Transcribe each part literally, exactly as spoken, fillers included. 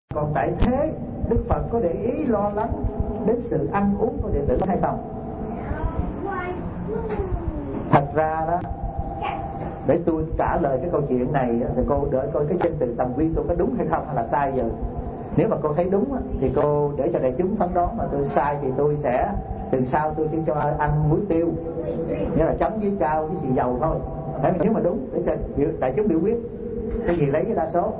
Còn tại thế Đức Phật có để ý lo lắng đến sự ăn uống của đệ tử hay không? Thật ra đó, để tôi trả lời cái câu chuyện này thì cô đợi coi cái danh từ tầm vi tôi có đúng hay không, hay là sai giờ. Nếu mà cô thấy đúng thì cô để cho đại chúng phán đoán, mà tôi sai thì tôi sẽ từ sau tôi sẽ cho ăn muối tiêu, nghĩa là chấm với chao với xì dầu thôi. Nếu mà đúng để cho đại chúng biểu quyết cái gì lấy cái đa số.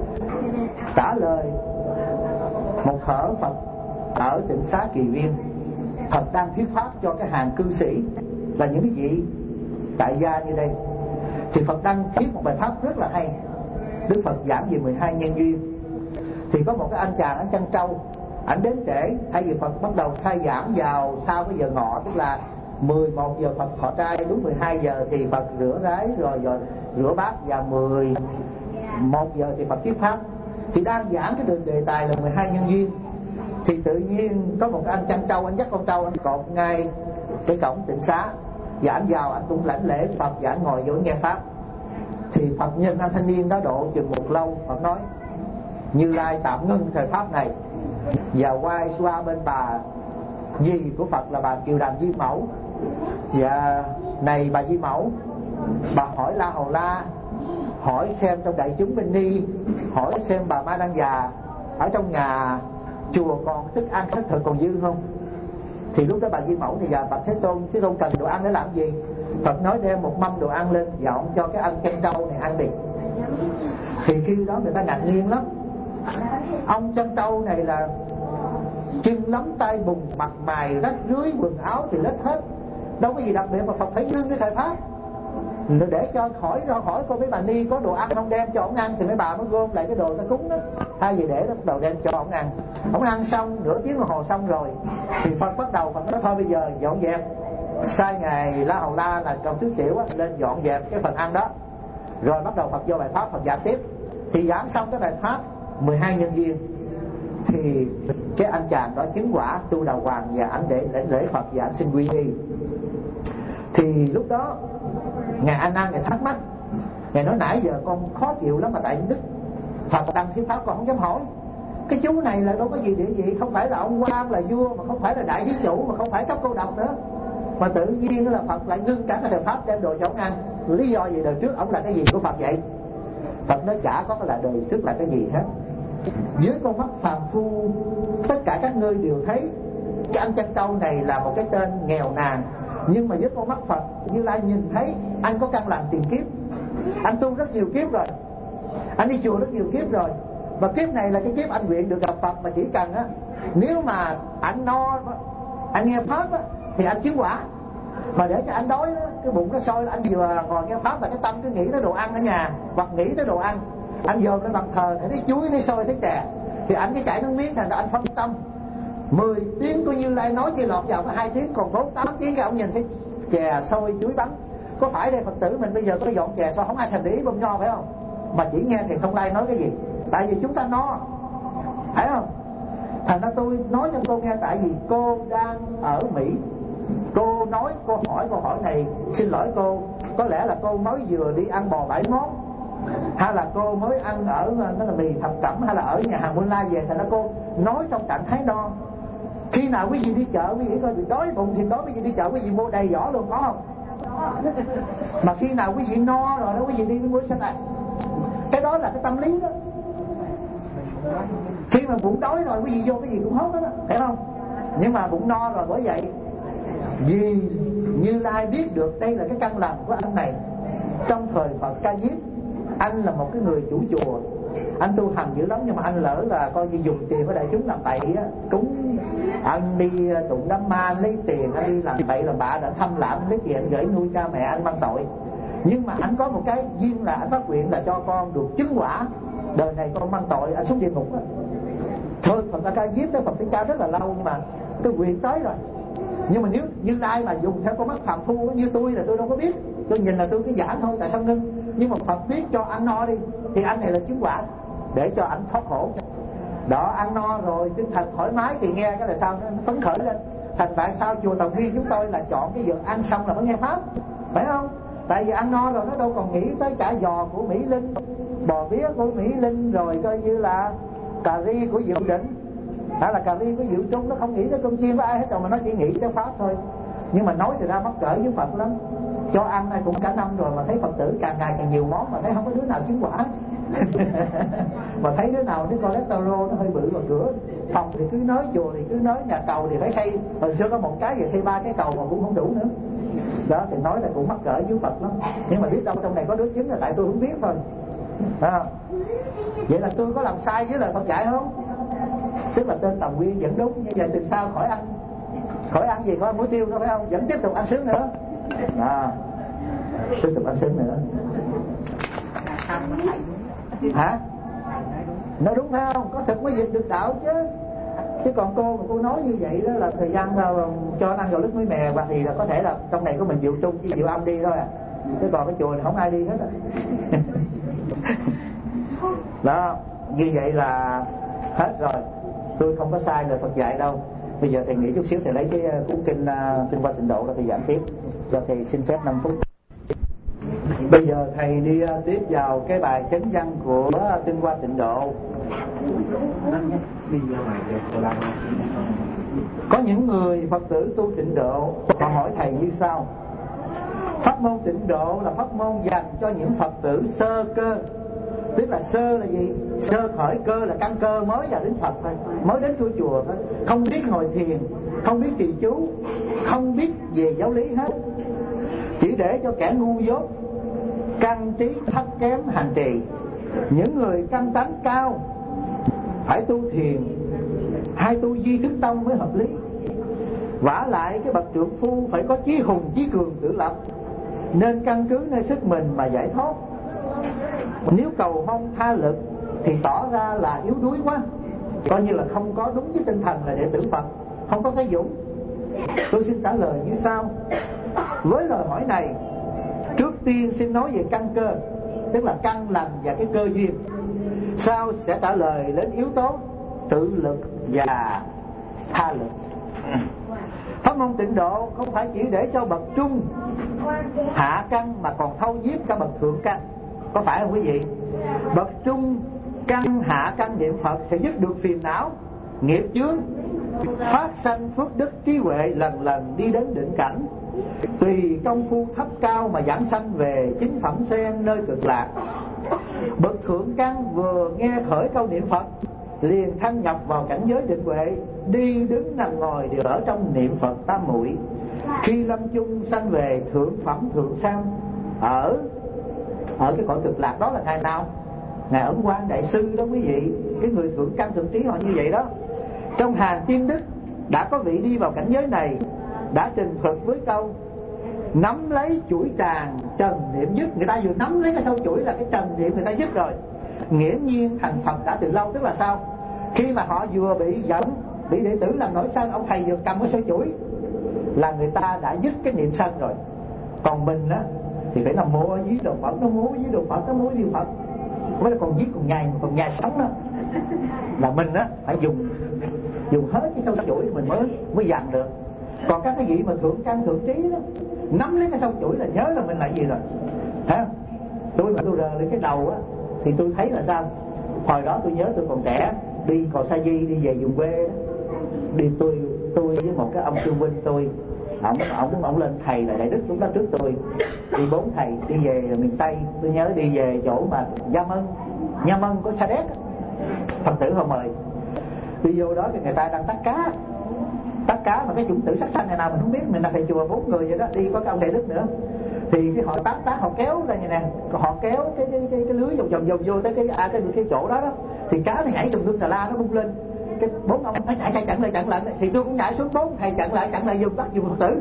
Trả lời: một thở Phật ở Tịnh Xá Kỳ Viên, Phật đang thuyết pháp cho cái hàng cư sĩ là những cái vị tại gia như đây. Thì Phật đang thuyết một bài pháp rất là hay. Đức Phật giảng về mười hai nhân duyên. Thì có một cái anh chàng ở Trân Châu, ảnh đến trễ, thay vì Phật bắt đầu khai giảng vào sau cái giờ ngọ, tức là mười một giờ Phật thọ trai, đúng mười hai giờ thì Phật rửa ráy rồi, rồi rửa bát, và mười một giờ thì Phật thuyết pháp. Thì đang giảng cái đường đề tài là mười hai nhân duyên, thì tự nhiên có một anh Trân Châu, anh dắt con trâu, anh cột ngay cái cổng Tịnh Xá, và anh vào, anh cũng lãnh lễ Phật và anh ngồi vô nghe pháp. Thì Phật nhìn anh thanh niên đó độ chừng một lâu, Phật nói: Như Lai tạm ngưng thời pháp này, và quay qua bên bà dì của Phật là bà Kiều Đàm Di Mẫu. Và này bà Di Mẫu, bà hỏi La Hầu La, hỏi xem trong đại chúng bên Ni, hỏi xem bà Ma Đăng Già ở trong nhà chùa còn thức ăn khất thực còn dư không? Thì lúc đó bà Di Mẫu thì giờ Bạch Thế Tôn, Thế Tôn cần đồ ăn để làm gì? Phật nói đem một mâm đồ ăn lên dọn cho cái anh Trân Châu này ăn đi. Thì khi đó người ta ngạc nhiên lắm. Ông Trân Châu này là chân lắm tay bùn, mặt mày rách rưới, quần áo thì lết hết, đâu có gì đặc biệt mà Phật phải ngưng cái thời pháp để cho hỏi ra hỏi cô mấy bà Ni có đồ ăn không, đem cho ông ăn. Thì mấy bà mới gom lại cái đồ ta cúng đó, thay vì để đó bắt đầu đem cho ông ăn. Ông ăn xong nửa tiếng đồng hồ xong rồi thì Phật bắt đầu Phật nói thôi bây giờ dọn dẹp, sai ngài La Hầu La là cầm tứ tiểu á, lên dọn dẹp cái phần ăn đó. Rồi bắt đầu Phật vô bài pháp, Phật giảng tiếp. Thì giảng xong cái bài pháp mười hai nhân duyên thì cái anh chàng đó chứng quả tu đà hoàng, và ảnh để lễ, lễ Phật và ảnh xin quy y. Thì lúc đó ngài A Nan ngài thắc mắc, ngài nói nãy giờ con khó chịu lắm mà tại Đức Phật đăng thuyết pháp con không dám hỏi. Cái chú này là đâu có gì địa vị, không phải là ông quan là vua, mà không phải là đại thí chủ, mà không phải cấp cô độc nữa, mà tự nhiên là Phật lại ngưng cả cái thời pháp đem đồ cho ông ăn. Lý do gì? Đời trước ông là cái gì của Phật vậy? Phật nói chả có cái là đời trước là cái gì hết. Dưới con mắt phàm phu, tất cả các ngươi đều thấy cái anh Trân Châu này là một cái tên nghèo nàn, nhưng mà với con mắt Phật, Như Lai nhìn thấy anh có căn lành tiền kiếp, anh tu rất nhiều kiếp rồi, anh đi chùa rất nhiều kiếp rồi, và kiếp này là cái kiếp anh nguyện được gặp Phật. Mà chỉ cần á, nếu mà anh no, anh nghe pháp á, thì anh chứng quả. Mà để cho anh đói đó, cái bụng nó sôi, anh vừa ngồi nghe pháp là cái tâm cứ nghĩ tới đồ ăn ở nhà, hoặc nghĩ tới đồ ăn, anh dòm lên bàn thờ thấy chuối, thấy xôi, thấy chè, thì anh cái chảy nước miếng, thành ra anh phân tâm. Mười tiếng của Như Lai nói chỉ lọt vào có hai tiếng, còn bốn tám tiếng cái ông nhìn thấy chè xôi chuối bánh. Có phải đây Phật tử mình bây giờ có dọn chè xôi không ai thèm để ý bông nho phải không? Mà chỉ nghe thì không ai nói cái gì, tại vì chúng ta no, phải không? Thành ra tôi nói cho cô nghe, tại vì cô đang ở Mỹ, cô nói, cô hỏi câu hỏi này, xin lỗi cô, có lẽ là cô mới vừa đi ăn bò bảy món, hay là cô mới ăn ở nó là mì thập cẩm, hay là ở nhà hàng Quân Lai về, thành ra cô nói trong trạng thái no. Khi nào quý vị đi chợ quý vị coi bị đói bụng thì đói, quý vị đi chợ quý vị mua đầy giỏ luôn, có không? Mà khi nào quý vị no rồi đó quý vị đi mua xe này, cái đó là cái tâm lý đó. Khi mà bụng đói rồi quý vị vô cái gì cũng hốt đó, phải không? Nhưng mà bụng no rồi, bởi vậy vì Như Lai biết được đây là cái căn lành của anh này. Trong thời Phật Ca Diếp, anh là một cái người chủ chùa, anh tu hành dữ lắm, nhưng mà anh lỡ là coi như dùng tiền của đại chúng làm bậy á, cúng, anh đi tụng đám ma lấy tiền, anh đi làm bậy làm bạ, đã thăm lãm lấy tiền anh gửi nuôi cha mẹ anh mang tội. Nhưng mà anh có một cái duyên là anh phát nguyện là cho con được chứng quả, đời này con mang tội anh xuống địa ngục á. Thôi Phật Ca Diếp đó Phật Thích Ca rất là lâu, nhưng mà cái nguyện tới rồi. Nhưng mà nếu Như Lai mà dùng theo con mắt phàm phu như tôi là tôi đâu có biết, tôi nhìn là tôi cứ giảng thôi, tại sao ngưng? Nhưng mà Phật biết cho ăn no đi, thì anh này là chứng quả để cho anh thoát khổ. Đó, ăn no rồi tinh thần thoải mái thì nghe cái là sao nó phấn khởi lên. Thành tại sao chùa Tòng Viên chúng tôi là chọn cái giờ ăn xong là phải nghe pháp, phải không? Tại vì ăn no rồi nó đâu còn nghĩ tới chả giò của Mỹ Linh, bò bía của Mỹ Linh, rồi coi như là cà ri của Diệu Định hay là cà ri của Diệu Trung, nó không nghĩ tới cơm chiên của ai hết rồi, mà nó chỉ nghĩ tới Pháp thôi. Nhưng mà nói thì ra mắc cỡ với Phật lắm. Cho ăn này cũng cả năm rồi mà thấy Phật tử càng ngày càng nhiều món mà thấy không có đứa nào chứng quả. Mà thấy đứa nào cái cholesterol nó hơi bự vào cửa phòng thì cứ nói, chùa thì cứ nói, nhà cầu thì phải xây, hồi xưa có một cái giờ xây ba cái cầu mà cũng không đủ nữa. Đó thì nói là cũng mắc cỡ với Phật lắm. Nhưng mà biết đâu trong này có đứa chứng là tại tôi không biết thôi. À, vậy là tôi có làm sai với lời Phật dạy không? Tức là tên Tầm Quy vẫn đúng. Như vậy từ sau khỏi ăn khỏi ăn gì, có ăn muối tiêu đâu phải không? Vẫn tiếp tục ăn sướng nữa. À, tiếp tục ăn sướng nữa. Hả? Nó đúng phải không? Có thực mới dịch được đạo chứ. Chứ còn cô mà cô nói như vậy đó là thời gian cho ăn vào lứt muối mè, hoặc thì là có thể là trong này có mình Diệu Trung với Diệu Âm đi thôi à. Chứ còn cái chùa này không ai đi hết á. Đó, như vậy là hết rồi. Tôi không có sai lời Phật dạy đâu. Bây giờ thầy nghĩ chút xíu thầy lấy cái cuốn kinh uh, Tinh Hoa Tịnh Độ là thầy giảng tiếp. Cho thầy xin phép năm phút. Bây giờ thầy đi uh, tiếp vào cái bài chánh văn của uh, Tinh Hoa Tịnh Độ. Có những người Phật tử tu Tịnh Độ, họ hỏi thầy như sau: pháp môn Tịnh Độ là pháp môn dành cho những Phật tử sơ cơ. Tức là sơ là gì? Sơ khởi, cơ là căn cơ mới vào đến Phật thôi, mới đến chùa chùa thôi, không biết ngồi thiền, không biết trì chú, không biết về giáo lý hết, chỉ để cho kẻ ngu dốt, căn trí thấp kém hành trì. Những người căn tánh cao phải tu thiền hay tu Di Thức Tông mới hợp lý. Vả lại cái bậc trượng phu phải có chí hùng chí cường tự lập, nên căn cứ nơi sức mình mà giải thoát. Nếu cầu mong tha lực thì tỏ ra là yếu đuối quá, coi như là không có đúng với tinh thần là đệ tử Phật, không có cái dũng. Tôi xin trả lời như sau. Với lời hỏi này, trước tiên xin nói về căn cơ, tức là căn lành và cái cơ duyên. Sau sẽ trả lời đến yếu tố tự lực và tha lực. Pháp môn Tịnh Độ không phải chỉ để cho bậc trung hạ căn, mà còn thâu giết cả bậc thượng căn. Có phải không quý vị? Bậc trung căn hạ căn niệm Phật sẽ dứt được phiền não, nghiệp chướng, phát sanh phước đức trí huệ, lần lần đi đến định cảnh. Tùy công phu thấp cao mà giảng sanh về chính phẩm sen nơi cực lạc. Bậc thượng căn vừa nghe khởi câu niệm Phật liền thăng nhập vào cảnh giới định huệ, đi đứng nằm ngồi đều ở trong niệm Phật tam muội. Khi lâm chung sanh về thượng phẩm thượng sang ở ở cái cõi cực lạc. Đó là ngày nào? Ngài Ấn Quang Đại Sư đó quý vị. Cái người thượng căn thượng trí họ như vậy đó. Trong hàng tiên đức đã có vị đi vào cảnh giới này, đã trình thuật với câu nắm lấy chuỗi tràng trần niệm dứt. Người ta vừa nắm lấy cái sâu chuỗi là cái trần niệm người ta dứt rồi, nghiễm nhiên thành Phật đã từ lâu. Tức là sao? Khi mà họ vừa bị giận, bị đệ tử làm nổi sân, ông thầy vừa cầm cái sâu chuỗi là người ta đã dứt cái niệm sân rồi. Còn mình á thì phải nằm mô ở dưới đồ Phật, nó mô ở dưới đồ Phật, nó mô ở dưới Phật. Mới là còn giết còn nhai, còn nhai sống đó là mình á phải dùng dùng hết cái sâu chuỗi mình mới mới dặn được. Còn các cái vị mà thượng căn thượng trí đó, nắm lấy cái sâu chuỗi là nhớ là mình là gì rồi, thấy không? Tôi mà tôi rờ lên cái đầu á thì tôi thấy là sao? Hồi đó tôi nhớ tôi còn trẻ, đi cầu Sa Di đi về vùng quê đó, đi tôi tôi với một cái ông sư huynh tôi, ổng ổng ổng lên thầy là đại đức lúc đó trước tôi, đi bốn thầy đi về miền Tây. Tôi nhớ đi về chỗ mà Gia Mân, Nha Mân có Sa Đéc, Phật tử họ mời đi vô đó thì người ta đang tắt cá, tắt cá mà cái chủng tử sắc xanh này nào mình không biết. Mình là thầy chùa bốn người vậy đó, đi có cái ông đại đức nữa, thì cái họ tát tát họ kéo ra như nè, họ kéo cái cái cái, cái lưới vòng vòng vòng vô tới cái à, cái cái chỗ đó đó, thì cá nó nhảy tùm lum tà la, nó bung lên. Cái bốn ông phải chạy chạy chặn lại chặn lại, thì tôi cũng nhảy xuống, bốn thầy chặn lại chặn lại dùng bắt dùng Phật tử.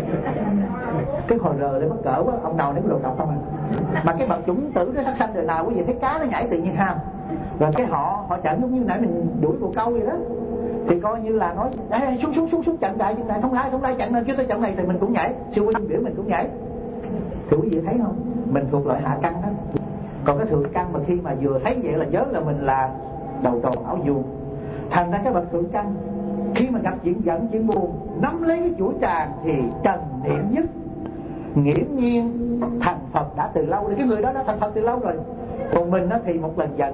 Cái hồi rờ để mắc cỡ quá, ông nào ném đồ độc không à. Mà cái bậc chủng tử nó sắc xanh đời nào quý vị thấy cá nó nhảy tự nhiên ham, rồi cái họ họ chặn giống như nãy mình đuổi bồ câu vậy đó, thì coi như là nói xuống xuống xuống xuống chặn lại chặn lại, không lai không lai chặn lên chứ tôi chặn này thì mình cũng nhảy, siêu huynh biểu mình cũng nhảy. Thì quý vị thấy không, mình thuộc loại hạ căn đó. Còn cái thượng căn mà khi mà vừa thấy vậy là nhớ là mình là đầu tròn áo vuông. Thành ra cái bậc thượng căn khi mà gặp chuyện giận chuyện buồn, nắm lấy cái chuỗi tràng thì trần niệm dứt, nghiễm nhiên thành Phật đã từ lâu. Thì cái người đó đã thành Phật từ lâu rồi. Còn mình á thì một lần giận á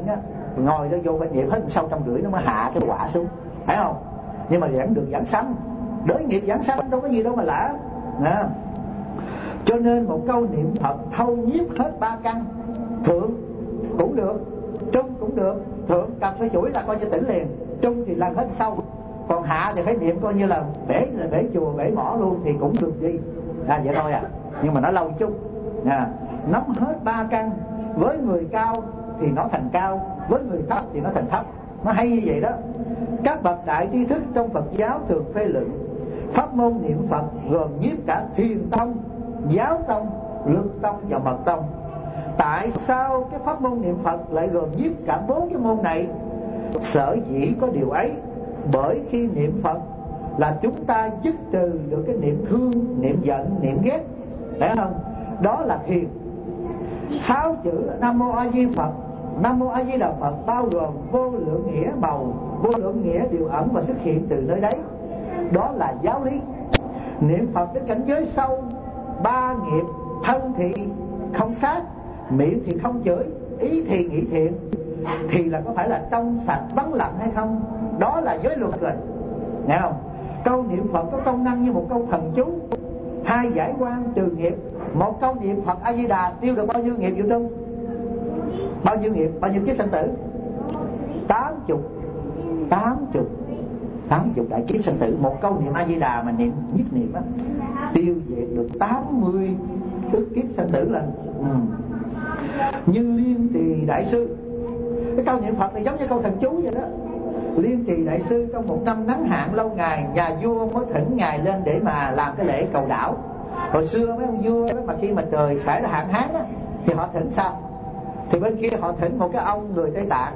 ngồi đó vô phải niệm hết sau trăm rưỡi nó mới hạ cái quả xuống, phải không? Nhưng mà vẫn được giảng sanh, đới nghiệp giảng sanh đâu có gì đâu mà lạ. Nè, cho nên một câu niệm Phật thâu nhiếp hết ba căn, thượng cũng được, trung cũng được. Thượng cầm sợi chuỗi là coi như tỉnh liền, trung thì làm hết sau, còn hạ thì phải niệm coi như là bể là bể chùa bể mỏ luôn thì cũng được đi. À vậy thôi à, nhưng mà nó lâu chút. À, nắm hết ba căn, với người cao thì nó thành cao, với người thấp thì nó thành thấp. Nó hay như vậy đó. Các bậc đại tri thức trong Phật giáo thường phê luận pháp môn niệm Phật gồm nhiếp cả thiền tông, giáo tông, lực tông và mật tông. Tại sao cái pháp môn niệm Phật lại gồm nhiếp cả bốn cái môn này? Sở dĩ có điều ấy bởi khi niệm Phật là chúng ta dứt trừ được cái niệm thương, niệm giận, niệm ghét, phải không? Đó là thiền. Sáu chữ Nam Mô A Di Phật, Nam Mô A Di Đà Phật bao gồm vô lượng nghĩa màu, vô lượng nghĩa đều ẩn và xuất hiện từ nơi đấy. Đó là giáo lý. Niệm Phật đến cảnh giới sâu, ba nghiệp, thân thì không sát, miệng thì không chửi, ý thì nghĩ thiện, thì là có phải là trong sạch vắng lặng hay không? Đó là giới luật rồi, nghe không? Câu niệm Phật có công năng như một câu thần chú, hai giải quan trừ nghiệp. Một câu niệm Phật A Di Đà tiêu được bao nhiêu nghiệp Diệu Trung? Bao nhiêu nghiệp, bao nhiêu kiếp sanh tử? Tám chục, tám chục, tám chục đại kiếp sanh tử. Một câu niệm A Di Đà mà niệm nhất niệm á, tiêu diệt được tám mươi ức kiếp sanh tử lần. Ừ. Như Liên Trì Đại Sư, cái câu niệm Phật này giống như câu thần chú vậy đó. Liên Trì Đại Sư trong một năm nắng hạn lâu ngày, nhà vua mới thỉnh ngài lên để mà làm cái lễ cầu đảo. Hồi xưa mấy ông vua đó, mà khi mà trời xảy ra hạn hán á, thì họ thỉnh sao? Thì bên kia họ thỉnh một cái ông người Tây Tạng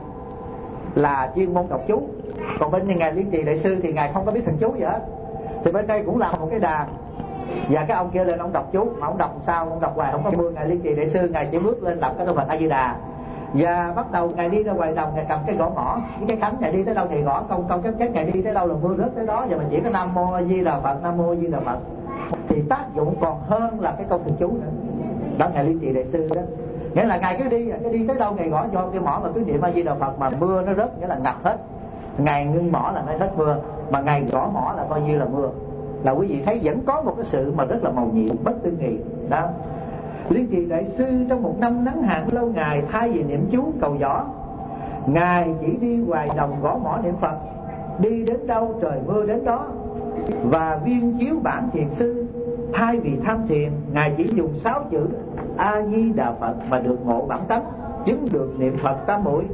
là chuyên môn đọc chú, còn bên ngài Liên Trì Đại Sư thì ngài không có biết thần chú gì hết. Thì bên đây cũng làm một cái đàn, và cái ông kia lên ông đọc chú, mà ông đọc sao? Ông đọc hoài không có mưa. Ngài Liên Trì Đại Sư ngài chỉ bước lên đọc cái câu Phật A Di Đà, và bắt đầu ngài đi ra ngoài đồng, ngài cầm cái gõ mỏ với cái khánh, ngài đi tới đâu ngài gõ câu câu cái cái ngài đi tới đâu là mưa rớt tới đó. Và mình chỉ có Nam Mô A Di Đà Phật, Nam Mô A Di Đà Phật thì tác dụng còn hơn là cái câu thần chú nữa. Đó ngài Liên Trì Đại Sư đó. Nghĩa là ngài cứ đi, cứ đi tới đâu ngài gõ cho cái mỏ mà cứ niệm A Di Đà Phật mà mưa nó rớt, nghĩa là ngập hết. Ngài ngưng mỏ là nó hết mưa, mà ngài gõ mỏ là coi như là mưa. Là quý vị thấy vẫn có một cái sự mà rất là màu nhiệm, bất tư nghị đó. Liên Trì Đại Sư trong một năm nắng hạn lâu ngày, thay vì niệm chú cầu gió, ngài chỉ đi ngoài đồng gõ mỏ niệm Phật, đi đến đâu trời mưa đến đó. Và viên chiếu bản thiền sư, thay vì tham thiền, ngài chỉ dùng sáu chữ A Di Đà Phật mà được ngộ bản tánh, chứng được niệm Phật tam muội.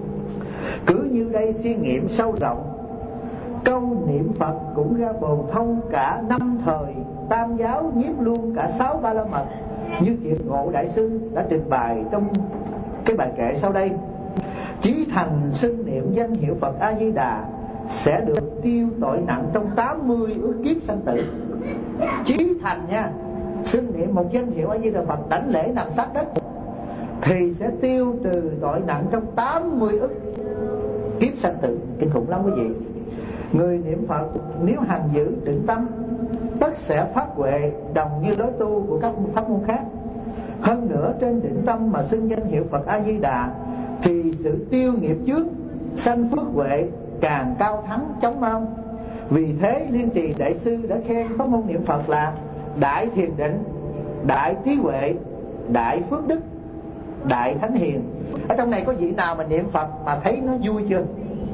Cứ như đây suy nghiệm sâu rộng, câu niệm Phật cũng ra bồn thông cả năm thời tam giáo, nhiếp luôn cả sáu ba la mật, như Kiệt Ngộ Đại Sư đã trình bày trong cái bài kệ sau đây. Chí thành xưng niệm danh hiệu Phật A Di Đà sẽ được tiêu tội nặng trong tám mươi ức kiếp sanh tử. Chí thành nha, xưng niệm một danh hiệu A Di Đà Phật đảnh lễ nằm sát đất thì sẽ tiêu trừ tội nặng trong tám mươi ức kiếp sanh tử. Kinh khủng lắm quý vị. Người niệm Phật nếu hành giữ định tâm, tất sẽ phát huệ đồng như lối tu của các pháp môn khác. Hơn nữa trên định tâm mà xưng danh hiệu Phật A Di Đà thì sự tiêu nghiệp trước, sanh phước huệ càng cao thắng chóng mau. Vì thế Liên Trì Đại Sư đã khen pháp môn niệm Phật là đại thiền định, đại trí huệ, đại phước đức, đại thánh hiền. Ở trong này có vị nào mà niệm Phật mà thấy nó vui chưa?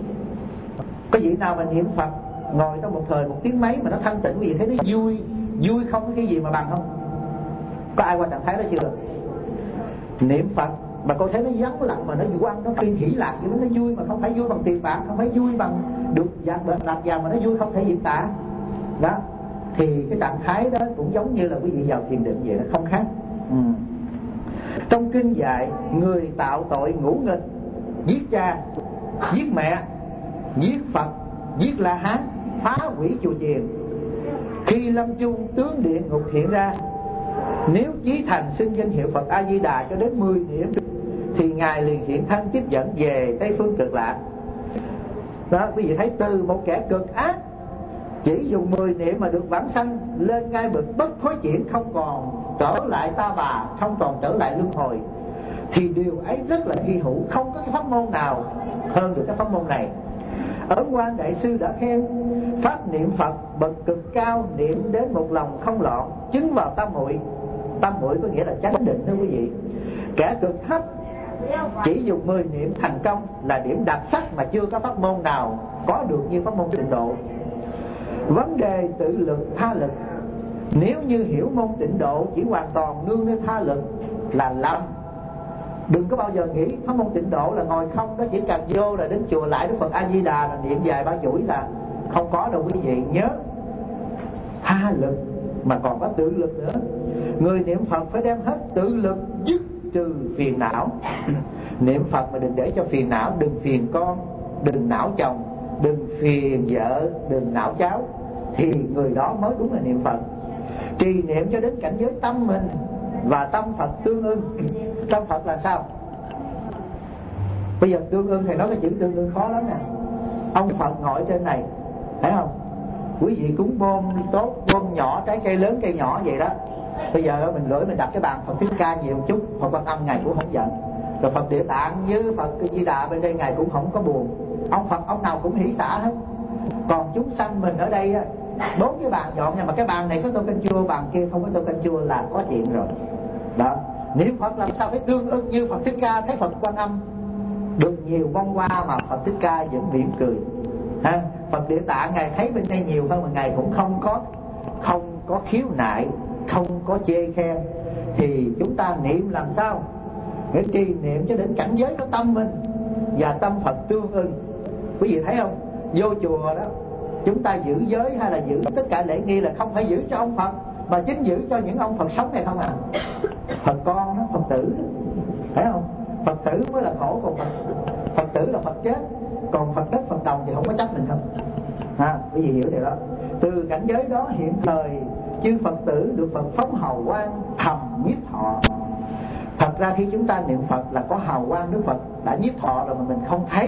Có vị nào mà niệm Phật ngồi trong một thời một tiếng mấy mà nó thanh tịnh, vì thấy nó vui, vui không có cái gì mà bằng không? Có ai qua trạng thái đó chưa? Niệm Phật mà cô thấy nó vắng lặng mà nó quăng, nó phiên hỷ lạc vậy, nó vui mà không phải vui bằng tiền bạc, không phải vui bằng được dạng bền lạc vàng, mà nó vui không thể diễn tả đó. Thì cái trạng thái đó cũng giống như là quý vị vào thiền định vậy đó, không khác. Ừ. Trong kinh dạy người tạo tội ngũ nghịch, giết cha, giết mẹ, giết Phật, giết La Hán, phá hủy chùa chiền, khi lâm chung tướng địa ngục hiện ra, nếu chí thành xưng danh hiệu Phật A Di Đà cho đến mười niệm thì ngài liền hiện thân tiếp dẫn về Tây phương cực lạc. Đó, quý vị thấy từ một kẻ cực ác chỉ dùng mười niệm mà được vãng sanh lên ngai bực bất thối chuyển, không còn trở lại ta bà, không còn trở lại luân hồi. thì điều ấy rất là hy hữu, không có cái pháp môn nào hơn được cái pháp môn này. Ấn Quang Đại Sư đã khen pháp niệm Phật bậc cực cao, niệm đến một lòng không loạn, chứng vào tam muội. Tam muội có nghĩa là chánh định đó quý vị. Kẻ cực thấp chỉ dùng mười niệm thành công, là điểm đặc sắc mà chưa có pháp môn nào có được như pháp môn tịnh độ. Vấn đề tự lực tha lực, nếu như hiểu môn tịnh độ chỉ hoàn toàn nương nơi tha lực là lầm. Đừng có bao giờ nghĩ pháp môn tịnh độ là ngồi không, đó chỉ cần vô là đến chùa lại Đức Phật A Di Đà là niệm vài ba chuỗi là không có đâu quý vị. Nhớ tha lực mà còn có tự lực nữa. Người niệm Phật phải đem hết tự lực dứt trừ phiền não. Niệm Phật mà đừng để cho phiền não, đừng phiền con, đừng não chồng, đừng phiền vợ, đừng não cháu, thì người đó mới đúng là niệm Phật. Trì niệm cho đến cảnh giới tâm mình và tâm Phật tương ưng. Tâm Phật là sao? Bây giờ tương ưng thì nói cái chữ tương ưng khó lắm nè. Ông Phật ngồi trên này, thấy không? Quý vị cúng bom tốt, bom nhỏ, trái cây lớn cây nhỏ vậy đó. Bây giờ mình gửi mình đặt cái bàn Phật Thích Ca nhiều chút, Phật Quan Âm Ngài cũng không giận. Rồi Phật Địa Tạng với Phật Di Đà bên đây Ngài cũng không có buồn. Ông Phật ông nào cũng hỷ xả hết. Còn chúng sanh mình ở đây bốn cái bàn dọn, nhưng mà cái bàn này có tô canh chua, bàn kia không có tô canh chua là có chuyện rồi. Đó, niệm Phật làm sao phải tương ưng như Phật Thích Ca. Thấy Phật Quan Âm được nhiều vong qua mà Phật Thích Ca vẫn mỉm cười ha. Phật Địa Tạng Ngài thấy bên đây nhiều hơn mà Ngài cũng không có không có khiếu nại, không có chê khen. Thì chúng ta niệm làm sao để trì niệm cho đến cảnh giới của tâm mình và tâm Phật tương ưng. Quý vị thấy không? Vô chùa đó chúng ta giữ giới hay là giữ tất cả lễ nghi là không phải giữ cho ông Phật, mà chính giữ cho những ông Phật sống này không à. Phật con đó, Phật tử đó, thấy không? Phật tử mới là khổ, còn Phật, Phật tử là Phật chết, còn Phật đất Phật đồng thì không có chấp mình không à, quý vị hiểu điều đó. Từ cảnh giới đó hiện thời chư Phật tử được Phật phóng hào quang thầm nhiếp thọ. Thật ra khi chúng ta niệm Phật là có hào quang Đức Phật đã nhiếp thọ rồi mà mình không thấy.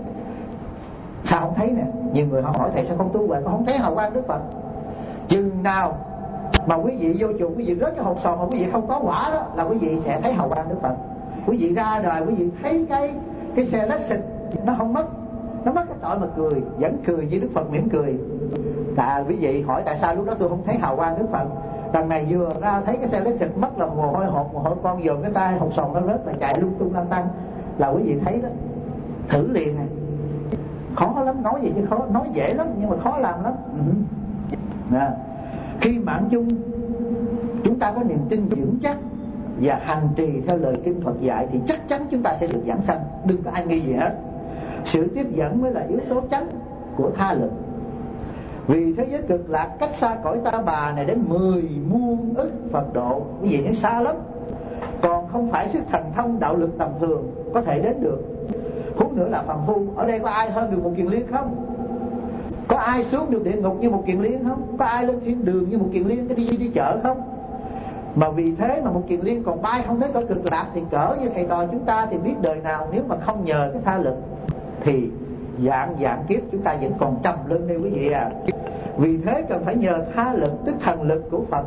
Sao không thấy nè? Nhiều người họ hỏi thầy sao không tu vậy, con không thấy hào quang Đức Phật. Chừng nào mà quý vị vô chùa, quý vị rớt cái hột sòn mà quý vị không có quả đó là quý vị sẽ thấy hào quang Đức Phật. Quý vị ra đời quý vị thấy cái cái xe lết xịt nó không mất, nó mất cái tội mà cười, vẫn cười với Đức Phật mỉm cười. Tại quý vị hỏi tại sao lúc đó tôi không thấy hào quang Đức Phật. Đằng này vừa ra thấy cái xe lết xịt mất là mồ hôi hột, mồ hôi con dồn cái tay hột sòn nó rớt là chạy lung tung lăn tăn, là quý vị thấy đó. Thử liền nè. Khó lắm, nói gì chứ khó, nói dễ lắm nhưng mà khó làm lắm. À, khi mạng chung chúng ta có niềm tin vững chắc và hành trì theo lời kinh Phật dạy thì chắc chắn chúng ta sẽ được giảng sanh, đừng có ai nghi gì hết. Sự tiếp dẫn mới là yếu tố chánh của tha lực. Vì thế giới cực lạc cách xa cõi Ta Bà này đến mười muôn ức Phật độ, quý vị nhớ xa lắm, còn không phải sức thần thông đạo lực tầm thường có thể đến được. Huống nữa là phàm phu. Ở đây có ai hơn được một Kiền Liên không? Có ai xuống được địa ngục như một Kiền Liên không? Có ai lên thiên đường như một Kiền Liên cái đi đi chợ không? Mà vì thế mà một Kiền Liên còn bay không thấy cõi cực lạc, thì cỡ như thầy trò chúng ta thì biết đời nào nếu mà không nhờ cái tha lực thì dạng dạng kiếp chúng ta vẫn còn trầm lưng đây quý vị à. Vì thế cần phải nhờ tha lực, tức thần lực của Phật.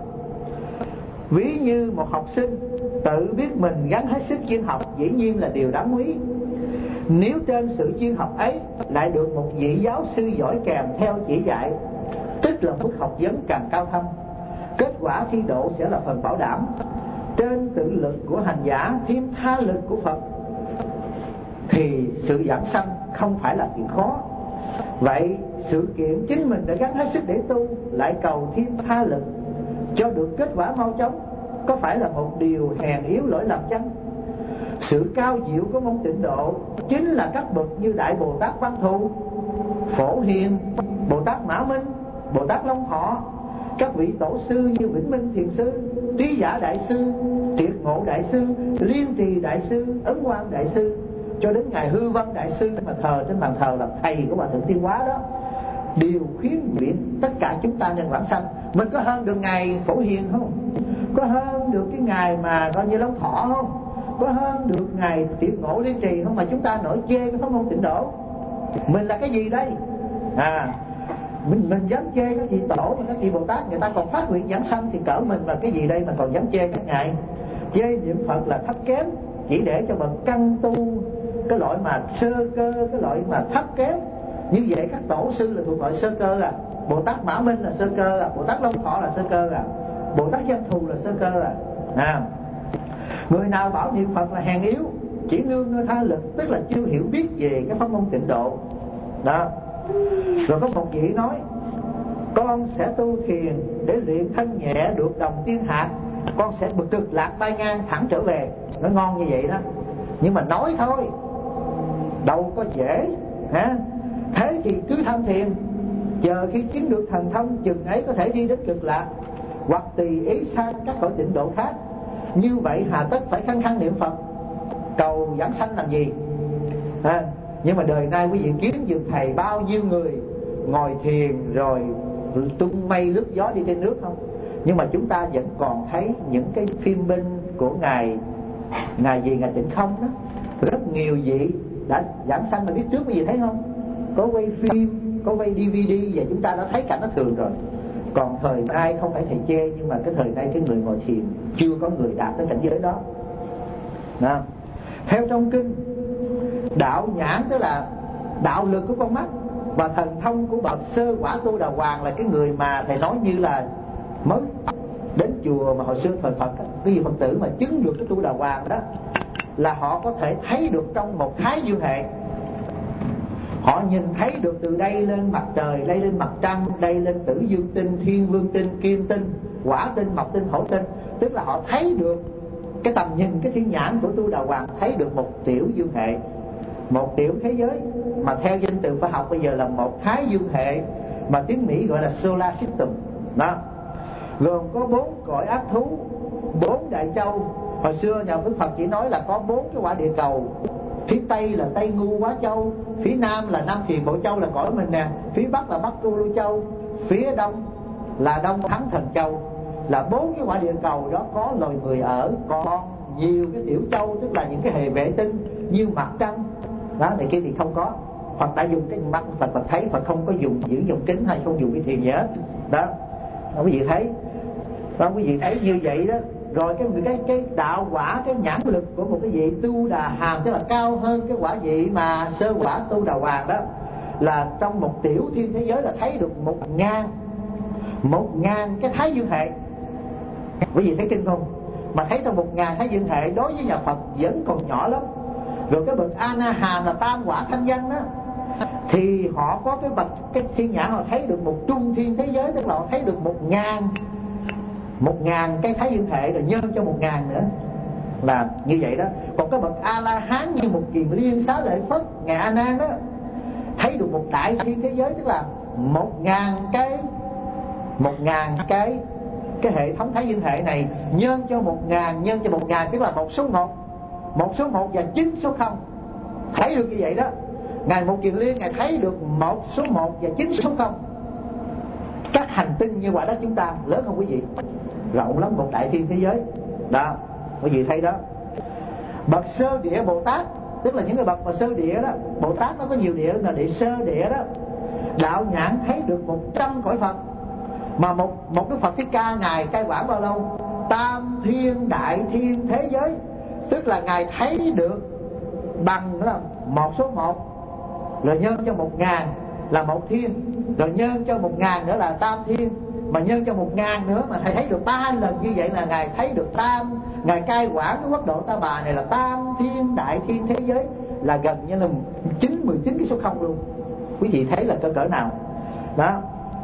Ví như một học sinh tự biết mình gắng hết sức chuyên học, dĩ nhiên là điều đáng quý. Nếu trên sự chuyên học ấy lại được một vị giáo sư giỏi kèm theo chỉ dạy, tức là mức học vấn càng cao thâm, kết quả thi độ sẽ là phần bảo đảm. Trên tự lực của hành giả thêm tha lực của Phật thì sự giảng sanh không phải là chuyện khó. Vậy sự kiện chính mình đã gắng hết sức để tu, lại cầu thêm tha lực cho được kết quả mau chóng, có phải là một điều hèn yếu lỗi lầm chăng? Sự cao diệu của môn tịnh độ chính là các bậc như Đại Bồ Tát Văn Thù, Phổ Hiền, Bồ Tát Mã Minh, Bồ Tát Long Thọ, các vị tổ sư như Vĩnh Minh Thiền Sư, Trí Giả Đại Sư, Triệt Ngộ Đại Sư, Liên Trì Đại Sư, Ấn Quang Đại Sư, cho đến ngài Hư Văn Đại Sư mà thờ trên bàn thờ là thầy của Hòa Thượng Tiên Hóa đó, đều khuyến nguyện tất cả chúng ta nên vãng sanh. Mình có hơn được ngài Phổ Hiền không? Có hơn được cái ngài mà coi như Long Thọ không? Có hơn được ngài Triệt Ngộ Liên Trì không? Mà chúng ta nổi chê cái pháp môn tịnh độ. Mình là cái gì đây? À, mình mình dám chê các vị tổ và các vị Bồ Tát, người ta còn phát nguyện giảng sanh, thì cỡ mình là cái gì đây mà còn dám chê các ngài? Chê niệm Phật là thấp kém, chỉ để cho bậc căn tu, cái loại mà sơ cơ, cái loại mà thấp kém. Như vậy các tổ sư là thuộc loại sơ cơ à, Bồ Tát Mã Minh là sơ cơ à, Bồ Tát Long Thọ là sơ cơ à, Bồ Tát Văn Thù là sơ cơ à. à. Người nào bảo niệm Phật là hèn yếu, chỉ nương nơi tha lực, tức là chưa hiểu biết về cái pháp môn tịnh độ đó. Rồi có một vị nói: con sẽ tu thiền để luyện thân nhẹ được đồng tiên hạt, con sẽ cực lạc bay ngang thẳng trở về. Nó ngon như vậy đó, nhưng mà nói thôi, đâu có dễ hả? Thế thì cứ tham thiền, chờ khi chứng được thần thông, chừng ấy có thể đi đến cực lạc, hoặc tùy ý sang các cõi tịnh độ khác. Như vậy hà tất phải khăng khăng niệm Phật cầu giảng sanh làm gì? À, nhưng mà đời nay quý vị kiếm được thầy bao nhiêu người ngồi thiền rồi tung mây lướt gió đi trên nước không? Nhưng mà chúng ta vẫn còn thấy những cái phim binh của ngài ngài gì ngài Tịnh Không đó, rất nhiều vị đã giảng sanh. Mà biết trước quý vị thấy không, có quay phim, có quay đê vê đê, và chúng ta đã thấy cảnh nó thường rồi. Còn thời nay không phải thầy chê, nhưng mà cái thời nay cái người ngồi thiền chưa có người đạt tới cảnh giới đó. Đó. Theo trong kinh, đạo nhãn tức là đạo lực của con mắt, và thần thông của bậc sơ quả Tu Đà Hoàng là cái người mà thầy nói như là mới đến chùa mà hồi xưa thời Phật, cái gì Phật tử mà chứng được cái Tu Đà Hoàng đó, là họ có thể thấy được trong một thái dương hệ. Họ nhìn thấy được từ đây lên mặt trời, đây lên mặt trăng, đây lên tử dương tinh, thiên vương tinh, kim tinh, quả tinh, mộc tinh, thổ tinh. Tức là họ thấy được cái tầm nhìn, cái thiên nhãn của Tu Đà Hoàng thấy được một tiểu dương hệ, một tiểu thế giới, mà theo danh từ khoa học bây giờ là một thái dương hệ, mà tiếng Mỹ gọi là solar system đó. Gồm có bốn cõi ác thú, bốn đại châu. Hồi xưa nhà Đức Phật chỉ nói là có bốn cái quả địa cầu. Phía Tây là Tây Ngu Quá Châu, phía Nam là Nam Thiền Bộ Châu là cõi mình nè, phía Bắc là Bắc Tu Lưu Châu, phía Đông là Đông Thắng Thần Châu. Là bốn cái quả địa cầu đó có loài người ở. Còn nhiều cái tiểu châu, tức là những cái hệ vệ tinh như mặt trăng đó này kia thì không có. Phật đã dùng cái mắt Phật, Phật thấy, Phật không có dùng giữ dùng kính hay không dùng cái thiền gì hết đó. Quý vị thấy đó, quý vị thấy như vậy đó. Rồi cái cái cái đạo quả, cái nhãn lực của một cái vị Tu Đà Hàm, tức là cao hơn cái quả vị mà sơ quả Tu Đà Hoàng đó, là trong một tiểu thiên thế giới là thấy được một ngàn một ngàn cái thái dương hệ. Quý vị thấy kinh không? Mà thấy trong một ngàn thái dương hệ đối với nhà Phật vẫn còn nhỏ lắm. Rồi cái bậc A Na Hàm là tam quả thanh văn đó, thì họ có cái bậc cái thiên nhãn, họ thấy được một trung thiên thế giới, tức là họ thấy được một ngàn một ngàn cái thái dương hệ, rồi nhân cho một ngàn nữa là như vậy đó. Còn cái bậc A La Hán như một kiền liên xá lợi Phất, ngài A Nan đó, thấy được một đại thiên thế giới, tức là một ngàn cái một ngàn cái cái hệ thống thái dương hệ này nhân cho một ngàn, nhân cho một ngàn, tức là một số một, một số một và chín số không. Thấy được như vậy đó. Ngài Một Kiền Liên ngài thấy được một số một và chín số không. Các hành tinh như quả đất chúng ta lớn không quý vị? Rộng lắm, một đại thiên thế giới đó, quý vị thấy đó. Bậc sơ địa Bồ Tát, tức là những cái bậc mà sơ địa đó, Bồ Tát nó có nhiều địa, là địa sơ địa đó, đạo nhãn thấy được một trăm cõi Phật. Mà một một Đức Phật Thích Ca ngài cai quản bao lâu? Tam thiên đại thiên thế giới, tức là ngài thấy được bằng đó là một số một, rồi nhân cho một ngàn là một thiên, rồi nhân cho một ngàn nữa là tam thiên, mà nhân cho một ngàn nữa mà thầy thấy được ba lần như vậy là ngài thấy được tam, ngài cai quản cái quốc độ Ta Bà này là tam thiên đại thiên thế giới, là gần như là chín mười chín cái số không luôn. Quý vị thấy là cỡ cỡ nào đó.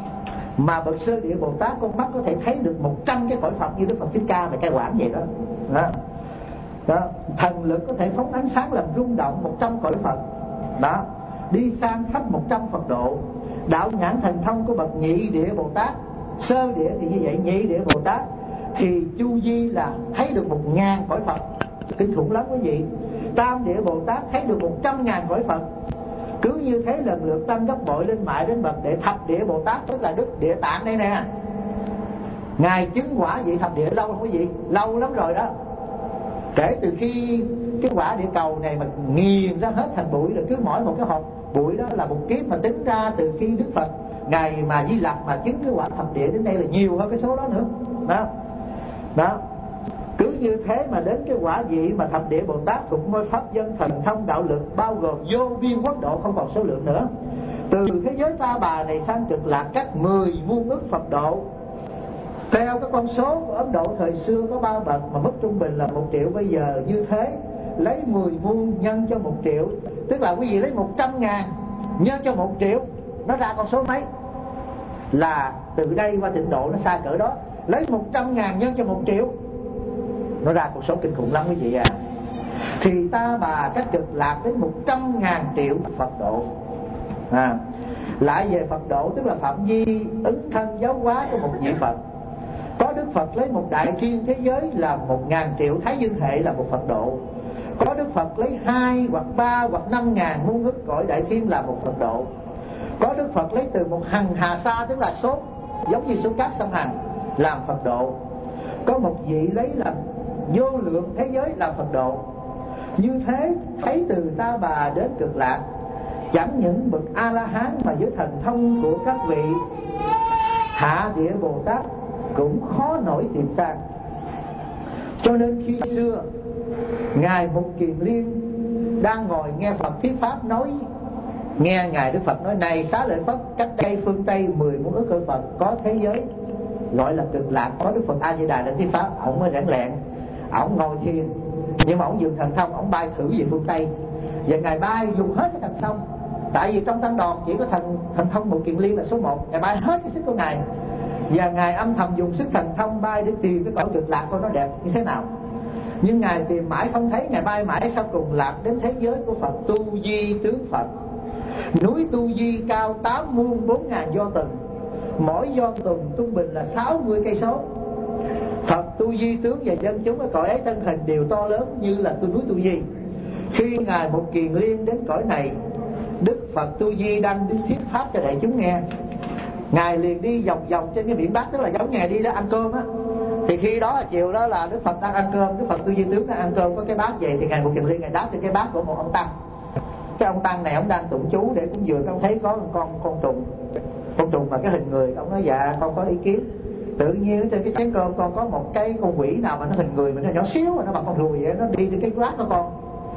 Mà bậc sơ địa Bồ Tát con mắt có thể thấy được một trăm cái cõi Phật như Đức Phật Thích Ca mà cai quản vậy đó. Đó. Đó. Thần lực có thể phóng ánh sáng làm rung động một trăm cõi Phật đó, đi sang khắp một trăm Phật độ. Đạo nhãn thần thông của bậc nhị địa Bồ Tát, sơ địa thì như vậy, nhị địa Bồ Tát thì chu vi là thấy được một ngàn cõi Phật, kinh khủng lắm quý vị. Tam địa Bồ Tát thấy được một trăm ngàn cõi Phật. Cứ như thế lần lượt tăng gấp bội lên mãi đến bậc đệ thập địa Bồ Tát, tức là Đức Địa Tạng đây nè. Ngài chứng quả vị thập địa lâu không quý vị? Lâu lắm rồi đó. Kể từ khi cái quả địa cầu này mà nghiền ra hết thành bụi, rồi cứ mỗi một cái hộp bụi đó là một kiếp, mà tính ra từ khi Đức Phật ngài mà Di Lặc mà chứng cái quả thập địa đến đây là nhiều hơn cái số đó nữa đó. Đó. Cứ như thế mà đến cái quả vị mà thập địa Bồ Tát thuộc ngôi pháp dân thần thông đạo lực bao gồm vô biên quốc độ không còn số lượng nữa. Từ thế giới Ta Bà này sang Cực Lạc cách mười muôn ức Phật độ. Theo cái con số của Ấn Độ thời xưa có ba bậc mà mức trung bình là một triệu, bây giờ như thế lấy mười muôn nhân cho một triệu, tức là quý vị lấy một trăm ngàn nhân cho một triệu, nó ra con số mấy? Là từ đây qua Tịnh Độ nó xa cỡ đó. Lấy một trăm ngàn nhân cho một triệu, nó ra con số kinh khủng lắm quý vị à. Thì Ta Bà cách Cực Lạc đến một trăm ngàn triệu Phật độ à. Lại về Phật độ tức là phạm vi ứng thân giáo hóa của một vị Phật. Có Đức Phật lấy một đại thiên thế giới là một ngàn triệu Thái Dương hệ là một Phật độ. Có Đức Phật lấy hai hoặc ba hoặc năm ngàn muôn ức cõi đại thiên là một Phật độ. Có Đức Phật lấy từ một hằng hà sa tức là số giống như số cát sông Hằng làm Phật độ. Có một vị lấy làm vô lượng thế giới làm Phật độ. Như thế thấy từ Ta Bà đến Cực Lạc, chẳng những bậc A-la-hán mà với thần thông của các vị Hạ Địa Bồ Tát cũng khó nổi tìm sang. Cho nên khi xưa Ngài Mục Kiền Liên đang ngồi nghe Phật thuyết pháp, nói nghe Ngài Đức Phật nói: này Xá Lợi Phất, cách đây phương Tây mười muôn ức cõi Phật có thế giới gọi là Cực Lạc, có Đức Phật A Di Đà đến thuyết pháp. Ông mới rẽn lẹn, ông ngồi thiền, nhưng mà ông dùng thần thông, ông bay thử về phương Tây. Và Ngài bay dùng hết cái thần thông, tại vì trong tăng đoàn chỉ có thần thần thông Mục Kiền Liên là số một. Ngài bay hết cái sức của Ngài, và Ngài âm thầm dùng sức thần thông bay để tìm cái cõi Cực Lạc coi nó đẹp như thế nào. Nhưng Ngài tìm mãi không thấy, Ngài bay mãi sau cùng lạc đến thế giới của Phật Tu Di Tướng Phật. Núi Tu Di cao tám muôn bốn ngàn do tuần, mỗi do tuần trung bình là sáu mươi cây số. Phật Tu Di Tướng và dân chúng ở cõi ấy thân hình đều to lớn như là tu núi Tu Di. Khi Ngài Mục Kiền Liên đến cõi này, Đức Phật Tu Di đang đi thuyết pháp cho đại chúng nghe. Ngài liền đi vòng vòng trên cái biển bát, tức là giống Ngài đi đó ăn cơm á. Thì khi đó chiều đó là Đức Phật đang ăn cơm, Đức Phật Tu Di Tướng đang ăn cơm, có cái bát vậy thì Ngài Mục Kiền Liên Ngài đáp trên cái bát của một ông tăng. Cái ông tăng này ông đang tụng chú để cúng dường, ông thấy có một con con trùng, con trùng mà cái hình người, ông nói dạ con có ý kiến. Tự nhiên trên cái chén cơm con có một cái con quỷ nào mà nó hình người mình nó nhỏ xíu mà nó bằng con ruồi vậy, nó đi trên cái bát của con.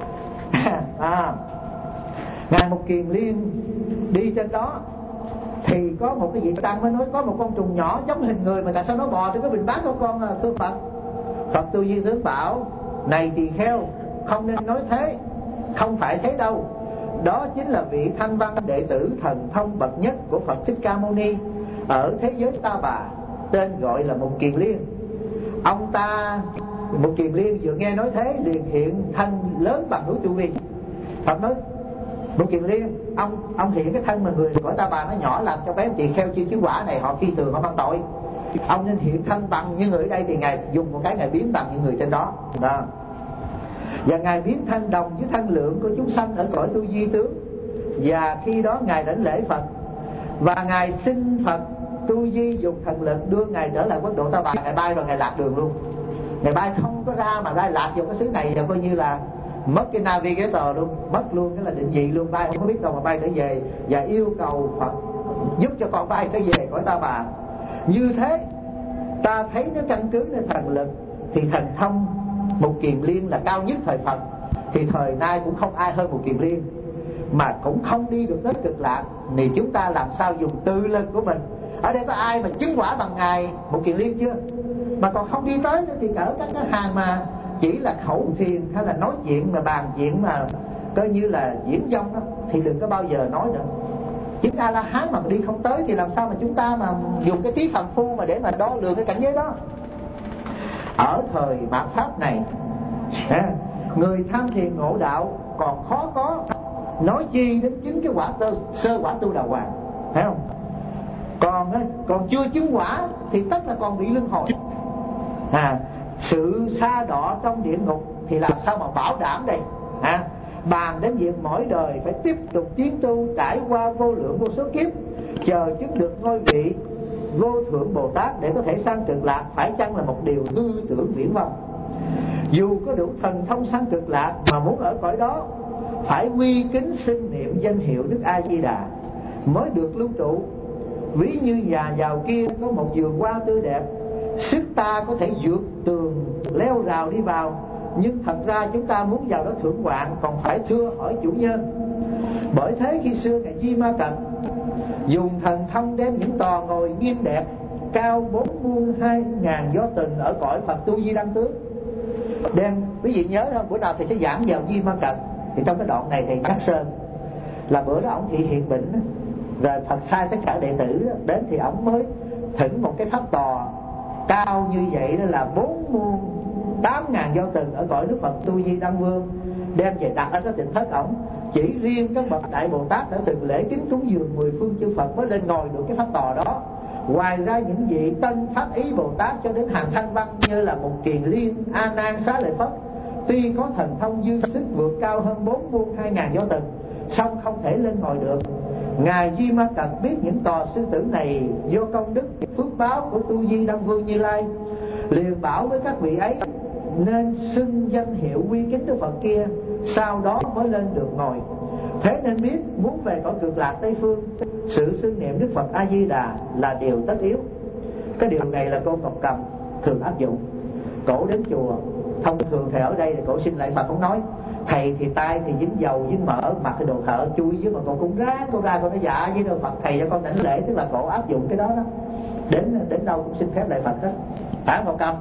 À, Ngài Mục Kiền Liên đi trên đó thì có một cái vị tăng mới nói có một con trùng nhỏ giống hình người mà tại sao nó bò trên cái bình bát của con à, thưa Phật. Phật Tu Di Tướng bảo: này tỳ kheo, không nên nói thế, không phải thế đâu. Đó chính là vị thanh văn đệ tử thần thông bậc nhất của Phật Thích Ca Mâu Ni ở thế giới Ta Bà, tên gọi là Mục Kiền Liên. Ông ta Mục Kiền Liên vừa nghe nói thế liền hiện thân lớn bằng núi Tu Vi. Phật nói: Mục Kiền Liên, ông ông hiện cái thân mà người của Ta Bà nó nhỏ, làm cho bé tỳ kheo chưa chứng quả này họ phi thường, họ mang tội. Ông nên hiện thân bằng như người ở đây. Thì Ngài dùng một cái Ngài biến bằng những người trên đó, đó. Và Ngài biến thân đồng với thân lượng của chúng sanh ở cõi Tu Di Tướng. Và khi đó Ngài đảnh lễ Phật, và Ngài xin Phật Tu Di dùng thần lực đưa Ngài trở lại quốc độ Ta Bà. Ngài bay rồi Ngài lạc đường luôn. Ngài bay không có ra mà ra lạc vào cái xứ này, và coi như là mất cái navigator luôn, mất luôn cái là định vị luôn, bay không có biết đâu mà bay trở về, và yêu cầu Phật giúp cho con bay trở về cõi Ta Bà. Như thế ta thấy nó căn cứ lên thần lực thì thần thông Mục Kiền Liên là cao nhất thời Phật, thì thời nay cũng không ai hơn Mục Kiền Liên, mà cũng không đi được tới Cực Lạc. Thì chúng ta làm sao dùng tự lực của mình? Ở đây có ai mà chứng quả bằng Ngài Mục Kiền Liên chưa? Mà còn không đi tới nữa thì cỡ các cái hàng mà chỉ là khẩu thiền hay là nói chuyện mà bàn chuyện mà coi như là diễn dông đó, thì đừng có bao giờ nói nữa. Chứng A La Hán mà đi không tới thì làm sao mà chúng ta mà dùng cái trí phàm phu mà để mà đo lường cái cảnh giới đó. Ở thời mạt Pháp này, người tham thiền ngộ đạo còn khó có, nói chi đến chứng cái quả tơ, sơ quả tu đà hoàng, thấy không? Còn còn chưa chứng quả thì tất là còn bị luân hồi. À, sự sa đọa trong địa ngục thì làm sao mà bảo đảm đây? À, bàn đến việc mỗi đời phải tiếp tục tiến tu, trải qua vô lượng vô số kiếp, chờ chứng được ngôi vị vô thượng Bồ Tát để có thể sang Cực Lạc, phải chăng là một điều hư tưởng viển vông? Dù có đủ thần thông sang Cực Lạc mà muốn ở cõi đó, phải quy kính xưng niệm danh hiệu Đức A Di Đà mới được lưu trụ. Ví như nhà giàu kia có một vườn hoa tươi đẹp, sức ta có thể vượt tường leo rào đi vào, nhưng thật ra chúng ta muốn vào đó thưởng ngoạn còn phải thưa hỏi chủ nhân. Bởi thế khi xưa ngài Di Ma Cật dùng thần thông đem những tòa ngồi nghiêm đẹp cao bốn muôn hai ngàn gió từng ở cõi Phật Tu Di Đăng Tướng đem. Quý vị nhớ không, bữa nào thầy sẽ giảng vào Di Ma Cật, thì trong cái đoạn này thầy nhắc sơ là bữa đó ông thị hiện bệnh rồi Phật sai tất cả đệ tử đến, thì ông mới thỉnh một cái pháp tòa cao như vậy, đó là bốn muôn tám ngàn do từng ở cõi Đức Phật Tu Di Đăng Vương, đem về đặt ở cái tịnh thất ổng. Chỉ riêng các bậc đại Bồ Tát đã từng lễ kính cúng dường mười phương chư Phật mới lên ngồi được cái pháp tòa đó. Ngoài ra những vị tân pháp ý Bồ Tát cho đến hàng thanh văn như là một Kiền Liên, A Nan, Xá Lợi Phất, tuy có thần thông dư sức vượt cao hơn bốn muôn hai ngàn do từng, song không thể lên ngồi được. Ngài Di Ma Cật biết những tòa sư tử này do công đức phước báo của Tu Di Đăng Vương Như Lai, liền bảo với các vị ấy nên xưng danh hiệu quy kính Đức Phật kia, sau đó mới lên được ngồi. Thế nên biết muốn về cõi Cực Lạc Tây Phương, sự xưng niệm Đức Phật A Di Đà là điều tất yếu. Cái điều này là cô Ngọc Cầm thường áp dụng. Cổ đến chùa, thông thường thầy ở đây thì cổ xin lại Phật, cũng nói thầy thì tay thì dính dầu dính mỡ, mặt thì đồ thợ chui, chứ mà cô cũng ráng cô ra cô nói dạ với đâu Phật thầy cho con đảnh lễ, tức là cổ áp dụng cái đó đó. Đến đến đâu cũng xin phép lại Phật đó. Phải Ngọc Cầm.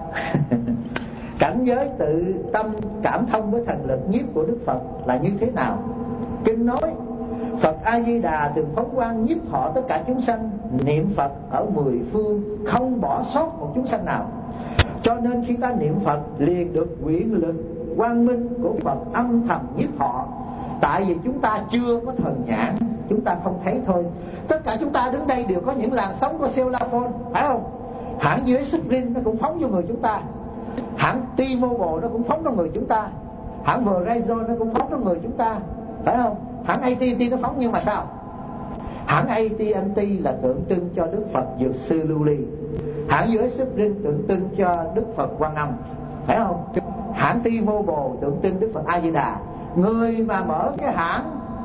Cảnh giới tự tâm cảm thông với thần lực nhiếp của Đức Phật là như thế nào? Kinh nói Phật A Di Đà từng phóng quang nhiếp thọ tất cả chúng sanh, niệm Phật ở mười phương không bỏ sót một chúng sanh nào. Cho nên khi ta niệm Phật liền được nguyện lực quang minh của Phật âm thầm nhiếp thọ. Tại vì chúng ta chưa có thần nhãn, chúng ta không thấy thôi. Tất cả chúng ta đứng đây đều có những làn sóng của cellular phone, phải không? Hãng u ét Spring nó cũng phóng vô người chúng ta, hãng T-Mobile nó cũng phóng vào người chúng ta, hãng Verizon nó cũng phóng vào người chúng ta, phải không? Hãng a tê and tê nó phóng, nhưng mà sao? Hãng a tê and tê là tượng trưng cho Đức Phật Dược Sư Lưu Ly, hãng u ét Spring tượng trưng cho Đức Phật Quan Âm, phải không? Hãng T-Mobile tượng trưng Đức Phật A Di Đà. Người mà mở cái hãng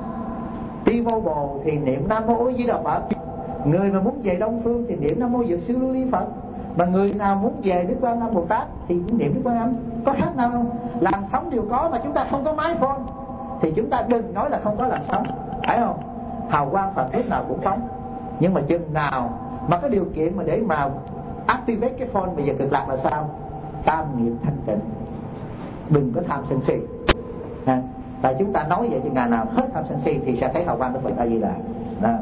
T-Mobile thì niệm Nam Mô A Di Đà Phật, người mà muốn về Đông Phương thì niệm Nam Mô Dược Sư Lưu Ly Phật, mà người nào muốn về Đức Quan Âm Bồ Tát thì cũng niệm Đức Quan Âm. Có khác nào không? Làn sóng đều có, mà chúng ta không có máy phone thì chúng ta đừng nói là không có làn sóng, phải không? Hào quang Phật lúc nào cũng phóng, nhưng mà chừng nào mà cái điều kiện mà để mà activate cái phone bây giờ Cực Lạc là sao? Tam nghiệp thanh tịnh, đừng có tham sân si. À, tại chúng ta nói vậy thì ngày nào hết tham sân si thì sẽ thấy hào quang Đức Phật A Di Đà. Đó.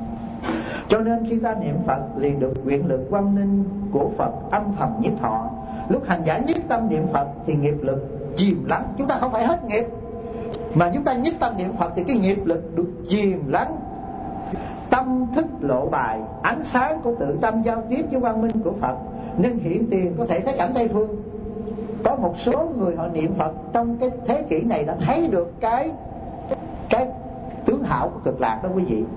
Cho nên khi ta niệm Phật liền được nguyện lực quang minh của Phật âm thầm nhiếp thọ. Lúc hành giả nhất tâm niệm Phật thì nghiệp lực chìm lắng. Chúng ta không phải hết nghiệp, mà chúng ta nhất tâm niệm Phật thì cái nghiệp lực được chìm lắng. Tâm thức lộ bài, ánh sáng của tự tâm giao tiếp với quang minh của Phật, nên hiện tiền có thể thấy cảnh Tây Phương. Có một số người họ niệm Phật trong cái thế kỷ này đã thấy được cái cái tướng hảo của Cực Lạc đó quý vị.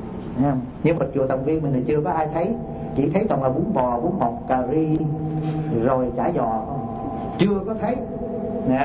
Nhưng mà chùa Tòng Viên mình thì chưa có ai thấy, chỉ thấy toàn là bún bò, bún mọc, cà ri rồi chả giò, chưa có thấy nè.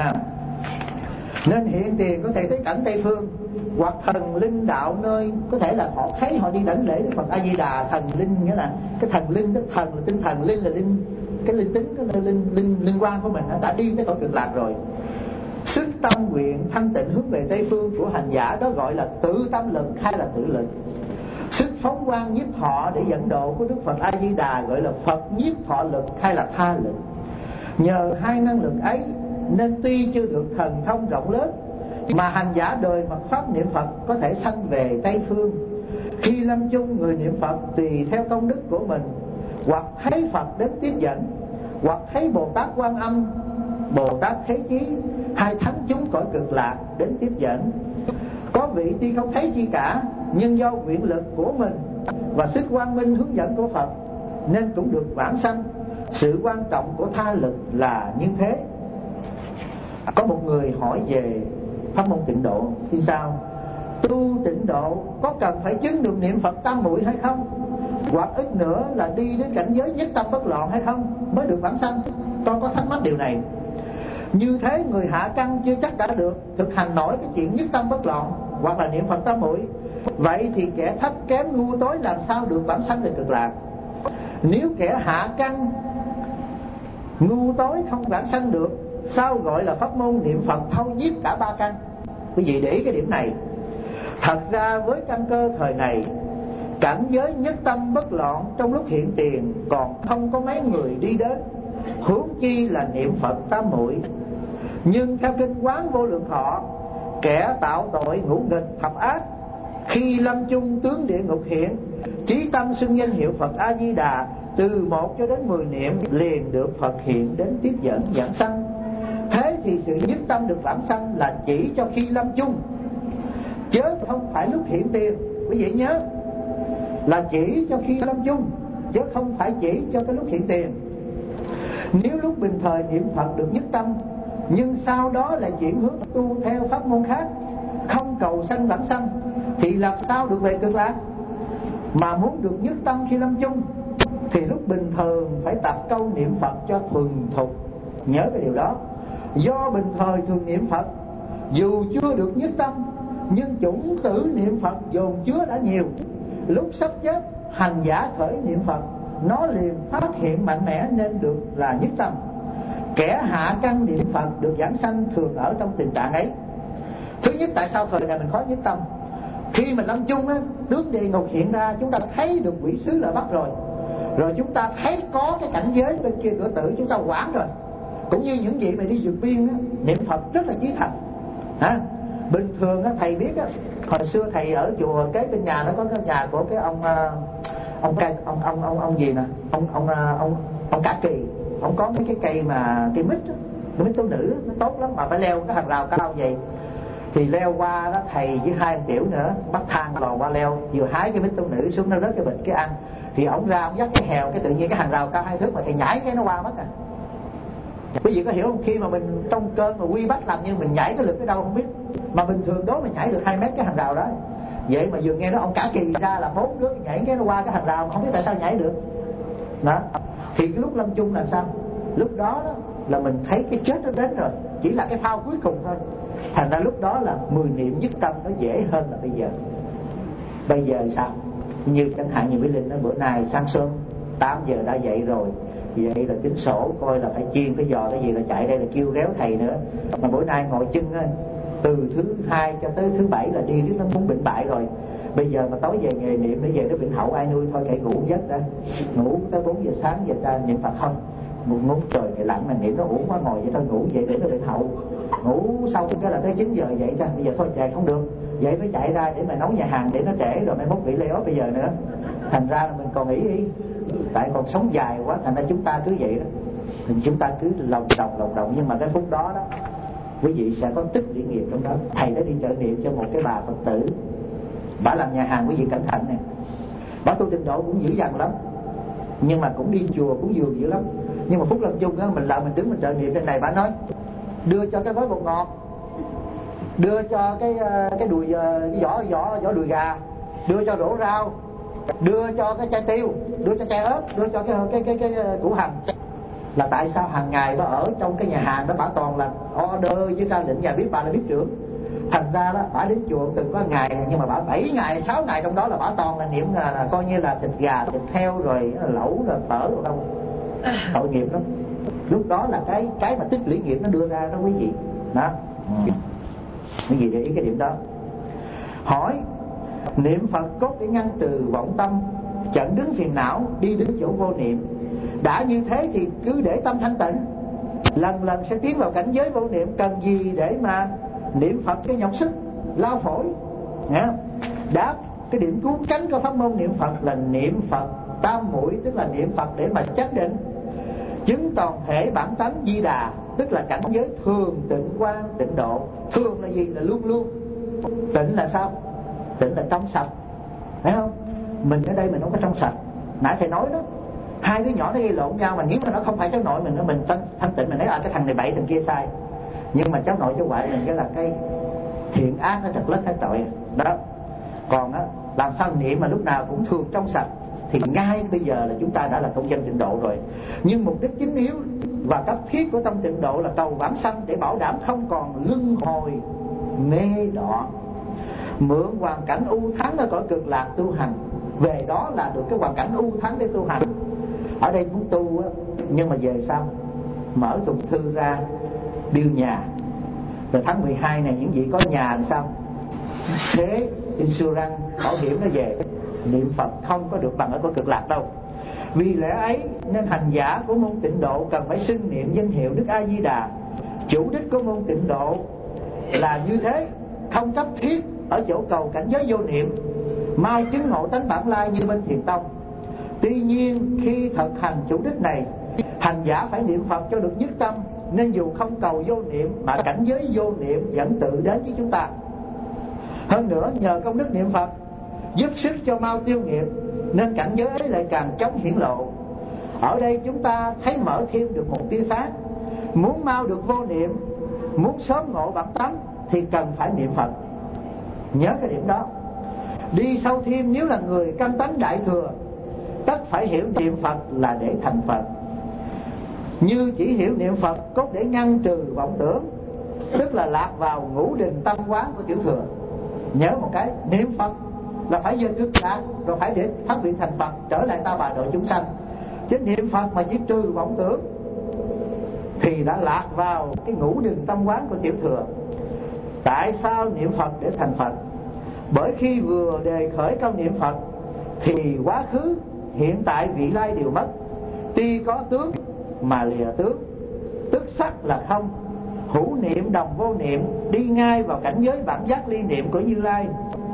Nên hiện tiền có thể thấy cảnh Tây Phương, hoặc thần linh đạo nơi có thể là họ thấy họ đi đảnh lễ Đức Phật A Di Đà. Thần linh nghĩa là cái thần linh đó, thần là tinh thần, linh là linh, cái linh tính, cái linh linh linh quan của mình đã đi tới cõi Cực Lạc rồi. Sức tâm nguyện thanh tịnh hướng về Tây Phương của hành giả đó gọi là tự tâm lực hay là tự lực. Sức phóng quang nhiếp thọ để dẫn độ của Đức Phật A Di Đà gọi là Phật nhiếp thọ lực hay là tha lực. Nhờ hai năng lực ấy nên tuy chưa được thần thông rộng lớn, mà hành giả đời mật pháp niệm Phật có thể sanh về Tây Phương. Khi lâm chung, người niệm Phật tùy theo công đức của mình, hoặc thấy Phật đến tiếp dẫn, hoặc thấy Bồ Tát Quan Âm, Bồ Tát Thế Chí hay thánh chúng cõi Cực Lạc đến tiếp dẫn. Có vị tuy không thấy chi cả, nhưng do nguyện lực của mình và sức quang minh hướng dẫn của Phật nên cũng được vãng sanh. Sự quan trọng của tha lực là như thế. Có một người hỏi về pháp môn tịnh độ thì sao? Tu tịnh độ có cần phải chứng được niệm Phật tam muội hay không? Hoặc ít nữa là đi đến cảnh giới nhất tâm bất loạn hay không mới được vãng sanh? Tôi có thắc mắc điều này. Như thế người hạ căn chưa chắc đã được thực hành nổi cái chuyện nhất tâm bất loạn hoặc là niệm Phật tam muội. Vậy thì kẻ thấp kém ngu tối làm sao được vãng sanh về Cực Lạc? Nếu kẻ hạ căn ngu tối không vãng sanh được, sao gọi là pháp môn niệm Phật thâu nhiếp cả ba căn? Quý vị để ý cái điểm này. Thật ra với căn cơ thời này, cảnh giới nhất tâm bất loạn trong lúc hiện tiền còn không có mấy người đi đến, huống chi là niệm Phật tam muội. Nhưng theo kinh Quán Vô Lượng Thọ, kẻ tạo tội ngũ nghịch thập ác, khi lâm chung tướng địa ngục hiện, chí tâm xưng danh hiệu Phật A Di Đà, từ một cho đến mười niệm liền được Phật hiện đến tiếp dẫn giảng sanh. Thế thì sự nhất tâm được vãng sanh là chỉ cho khi lâm chung, chứ không phải lúc hiện tiền. Quý vị nhớ, là chỉ cho khi lâm chung, chứ không phải chỉ cho cái lúc hiện tiền. Nếu lúc bình thời niệm Phật được nhất tâm, nhưng sau đó lại chuyển hướng tu theo pháp môn khác, không cầu sanh vãng sanh, thì làm sao được về cực lạc? Mà muốn được nhất tâm khi lâm chung, thì lúc bình thường phải tập câu niệm Phật cho thuần thục. Nhớ cái điều đó. Do bình thời thường niệm Phật, dù chưa được nhất tâm, nhưng chủng tử niệm Phật dồn chứa đã nhiều. Lúc sắp chết, hành giả khởi niệm Phật, nó liền phát hiện mạnh mẽ nên được là nhất tâm. Kẻ hạ căn niệm Phật được giảng sanh thường ở trong tình trạng ấy. Thứ nhất, tại sao thời này mình khó nhất tâm? Khi mình lâm chung á, tướng địa ngục hiện ra, chúng ta thấy được quỷ sứ là bắt rồi. Rồi chúng ta thấy có cái cảnh giới bên kia cửa tử, chúng ta quản rồi. Cũng như những vị mà đi vượt biên á, niệm Phật rất là chí thành. Hả? Bình thường á, thầy biết á, hồi xưa thầy ở chùa kế bên nhà nó có cái nhà của cái ông ông cây ông ông ông ông gì nè, ông ông ông ông Cả Kỳ, ông có mấy cái cây mà cây mít, cây mít tố nữ nó tốt lắm, mà phải leo cái hàng rào cao vậy. Thì leo qua đó, thầy với hai anh tiểu nữa bắt thang lò qua leo, vừa hái cái mít tố nữ xuống, nó rớt cái bịch cái ăn. Thì ổng ra ổng dắt cái hèo, cái tự nhiên cái hàng rào cao hai thước mà thầy nhảy cái nó qua mất à. Quý vị có hiểu không? Khi mà mình trong cơn mà quy bắt làm như mình nhảy cái lực tới đâu không biết, mà bình thường đó mình nhảy được hai mét cái hàng rào đó. Vậy mà vừa nghe nó ông Cả Kỳ ra là bốn đứa nhảy cái nó qua cái hàng rào, không biết tại sao nhảy được đó. Thì cái lúc lâm chung là sao? Lúc đó, đó là mình thấy cái chết nó đến rồi, chỉ là cái phao cuối cùng thôi. Thành ra lúc đó là mười niệm nhất tâm nó dễ hơn là bây giờ. Bây giờ sao? Như chẳng hạn như Mỹ Linh nó bữa nay sáng sớm tám giờ đã dậy rồi, vậy là tính sổ coi là phải chiên cái giò cái gì là chạy đây là kêu réo thầy nữa. Mà bữa nay ngồi chân á, từ thứ hai cho tới thứ bảy là đi nó muốn bệnh bại rồi. Bây giờ mà tối về nghề niệm để về nó bệnh hậu ai nuôi, thôi kệ ngủ giấc đã. Ngủ tới bốn giờ sáng giờ ta niệm Phật không? Một ngủ trời ngày lạnh mà niệm nó uổng quá, ngồi vậy thôi ngủ vậy để nó bệnh hậu. Ngủ sau cái là tới chín giờ dậy ra, bây giờ thôi chạy không được. Vậy mới chạy ra để mà nấu nhà hàng để nó trễ rồi mai mốt bị lây ốp bây giờ nữa. Thành ra là mình còn nghĩ đi, tại còn sống dài quá, thành ra chúng ta cứ vậy đó. Thì chúng ta cứ lòng đồng lòng đồng, nhưng mà cái phút đó đó quý vị sẽ có tích lũy nghiệp trong đó. Thầy đã đi trợ niệm cho một cái bà Phật tử, bà làm nhà hàng, quý vị cẩn thận nè. Bà tu tịnh độ cũng dữ dằn lắm, nhưng mà cũng đi chùa cũng dường dữ lắm. Nhưng mà phút lâm chung á, mình lại mình đứng mình trợ niệm trên này, bà nói đưa cho cái gói bột ngọt, đưa cho cái cái đùi cái vỏ vỏ vỏ đùi gà, đưa cho rổ rau, đưa cho cái chai tiêu, đưa cho chai ớt, đưa cho cái cái cái cái, cái củ hành. Là tại sao hàng ngày bà ở trong cái nhà hàng đó bà toàn là order với ra lệnh, nhà biết bà là biết trưởng. Thành ra đó bà đến chùa từng có ngày, nhưng mà bà bảy ngày sáu ngày trong đó là bà toàn là niệm là, là coi như là thịt gà thịt heo rồi lẩu rồi phở rồi đâu. Tội nghiệp lắm. Lúc đó là cái cái mà tích lũy nghiệp nó đưa ra đó quý vị đó. Ừ. Quý vị để ý cái điểm đó. Hỏi niệm Phật cốt để ngăn trừ vọng tâm, chặn đứng phiền não, đi đến chỗ vô niệm. Đã như thế thì cứ để tâm thanh tịnh, lần lần sẽ tiến vào cảnh giới vô niệm. Cần gì để mà niệm Phật cái nhọc sức lao phổi? Nghe không? Đáp cái điểm cứu cánh của pháp môn niệm Phật là niệm Phật tam muội, tức là niệm Phật để mà chánh định, chứng toàn thể bản tánh Di Đà, tức là cảnh giới thường tịnh quang tịnh độ. Thường là gì? Là luôn luôn. Tịnh là sao? Tịnh là trong sạch, thấy không? Mình ở đây mình không có trong sạch. Nãy thầy nói đó, hai đứa nhỏ nó gây lộn nhau, mà nếu mà nó không phải cháu nội mình, mình thanh, thanh tịnh, mình nói à cái thằng này bậy thằng kia sai. Nhưng mà cháu nội cháu ngoại mình cái là cái thiện ác nó trật lất hết tội đó. Còn á, làm sao niệm mà lúc nào cũng thường trong sạch, thì ngay bây giờ là chúng ta đã là công dân tịnh độ rồi. Nhưng mục đích chính yếu và cấp thiết của tâm tịnh độ là cầu vãng sanh, để bảo đảm không còn luân hồi mê đọa, mượn hoàn cảnh u thắng ở cõi cực lạc tu hành. Về đó là được cái hoàn cảnh u thắng để tu hành. Ở đây muốn tu á, nhưng mà về sao? mở thùng thư ra bill nhà. Rồi tháng mười hai này những vị có nhà làm sao? Thế insurance bảo hiểm nó về. Niệm Phật không có được bằng ở cõi Cực Lạc đâu. Vì lẽ ấy nên hành giả của môn Tịnh Độ cần phải xưng niệm danh hiệu Đức A Di Đà. Chủ đích của môn Tịnh Độ là như thế, không cấp thiết ở chỗ cầu cảnh giới vô niệm, mau chứng ngộ tánh bản lai như bên Thiền Tông. Tuy nhiên khi thực hành chủ đích này, hành giả phải niệm Phật cho được nhất tâm, nên dù không cầu vô niệm mà cảnh giới vô niệm vẫn tự đến với chúng ta. Hơn nữa nhờ công đức niệm Phật giúp sức cho mau tiêu nghiệp, nên cảnh giới ấy lại càng chóng hiển lộ. Ở đây chúng ta thấy mở thêm được một tia sáng. Muốn mau được vô niệm, muốn sớm ngộ bản tánh thì cần phải niệm Phật. Nhớ cái điểm đó. Đi sâu thêm, nếu là người căn tánh đại thừa, tất phải hiểu niệm Phật là để thành Phật. Như chỉ hiểu niệm Phật cốt để ngăn trừ vọng tưởng, tức là lạc vào ngũ đình tâm quán của tiểu thừa. Nhớ một cái, niệm Phật là phải về Cực Lạc, rồi phải để phát nguyện thành Phật, trở lại ta bà độ chúng sanh. Chứ niệm Phật mà chỉ trừ vọng tưởng thì đã lạc vào cái ngũ đình tâm quán của tiểu thừa. Tại sao niệm Phật để thành Phật? Bởi khi vừa đề khởi câu niệm Phật thì quá khứ, hiện tại, vị lai đều mất. Tuy có tướng mà lìa tướng, tức sắc là không. Hữu niệm đồng vô niệm, đi ngay vào cảnh giới bản giác ly niệm của Như Lai.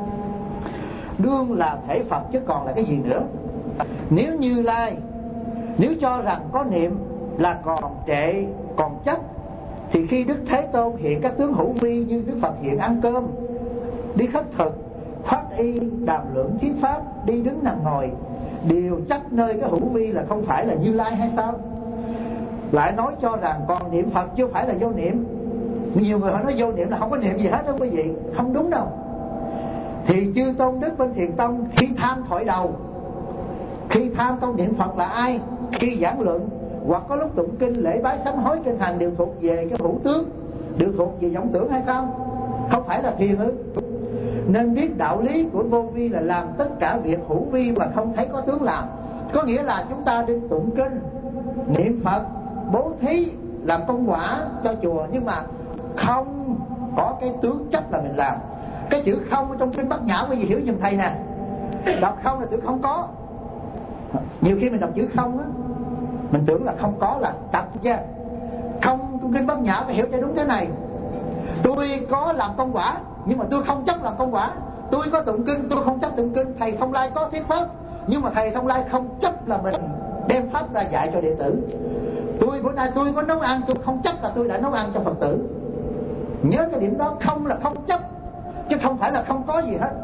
Đương là thể Phật chứ còn là cái gì nữa. Nếu Như Lai nếu cho rằng có niệm là còn trệ, còn chấp, thì khi Đức Thế Tôn hiện các tướng hữu vi như Đức Phật hiện ăn cơm, đi khất thực, phát y, đàm luận thuyết pháp, đi đứng nằm ngồi, đều chấp nơi cái hữu vi là không phải là Như Lai hay sao? Lại nói cho rằng còn niệm Phật chứ không phải là vô niệm. Nhiều người họ nói vô niệm là không có niệm gì hết đó quý vị. Không đúng đâu. Thì chư tôn đức bên Thiền Tông khi tham thổi đầu, khi tham câu niệm Phật là ai? Khi giảng luận hoặc có lúc tụng kinh, lễ bái, sám hối, kinh hành đều thuộc về cái hữu tướng, đều thuộc về vọng tưởng hay không? Không phải là thiền ư? Nên biết đạo lý của vô vi là làm tất cả việc hữu vi mà không thấy có tướng làm. Có nghĩa là chúng ta đi tụng kinh, niệm Phật, bố thí, làm công quả cho chùa, nhưng mà không có cái tướng chấp là mình làm. Cái chữ không ở trong kinh Bát Nhã quý vị hiểu giùm thầy nè. Đọc không là tưởng không có. Nhiều khi mình đọc chữ không á, mình tưởng là không có là tập chứ. Không trong kinh Bát Nhã phải hiểu cho đúng thế này. Tôi có làm công quả, nhưng mà tôi không chấp làm công quả. Tôi có tụng kinh, tôi không chấp tụng kinh. Thầy Thông Lai có thuyết pháp, nhưng mà thầy Thông Lai không chấp là mình đem pháp ra dạy cho đệ tử. Tôi bữa nay tôi có nấu ăn, tôi không chấp là tôi đã nấu ăn cho Phật tử. Nhớ cái điểm đó, không là không chấp, chứ không phải là không có gì hết.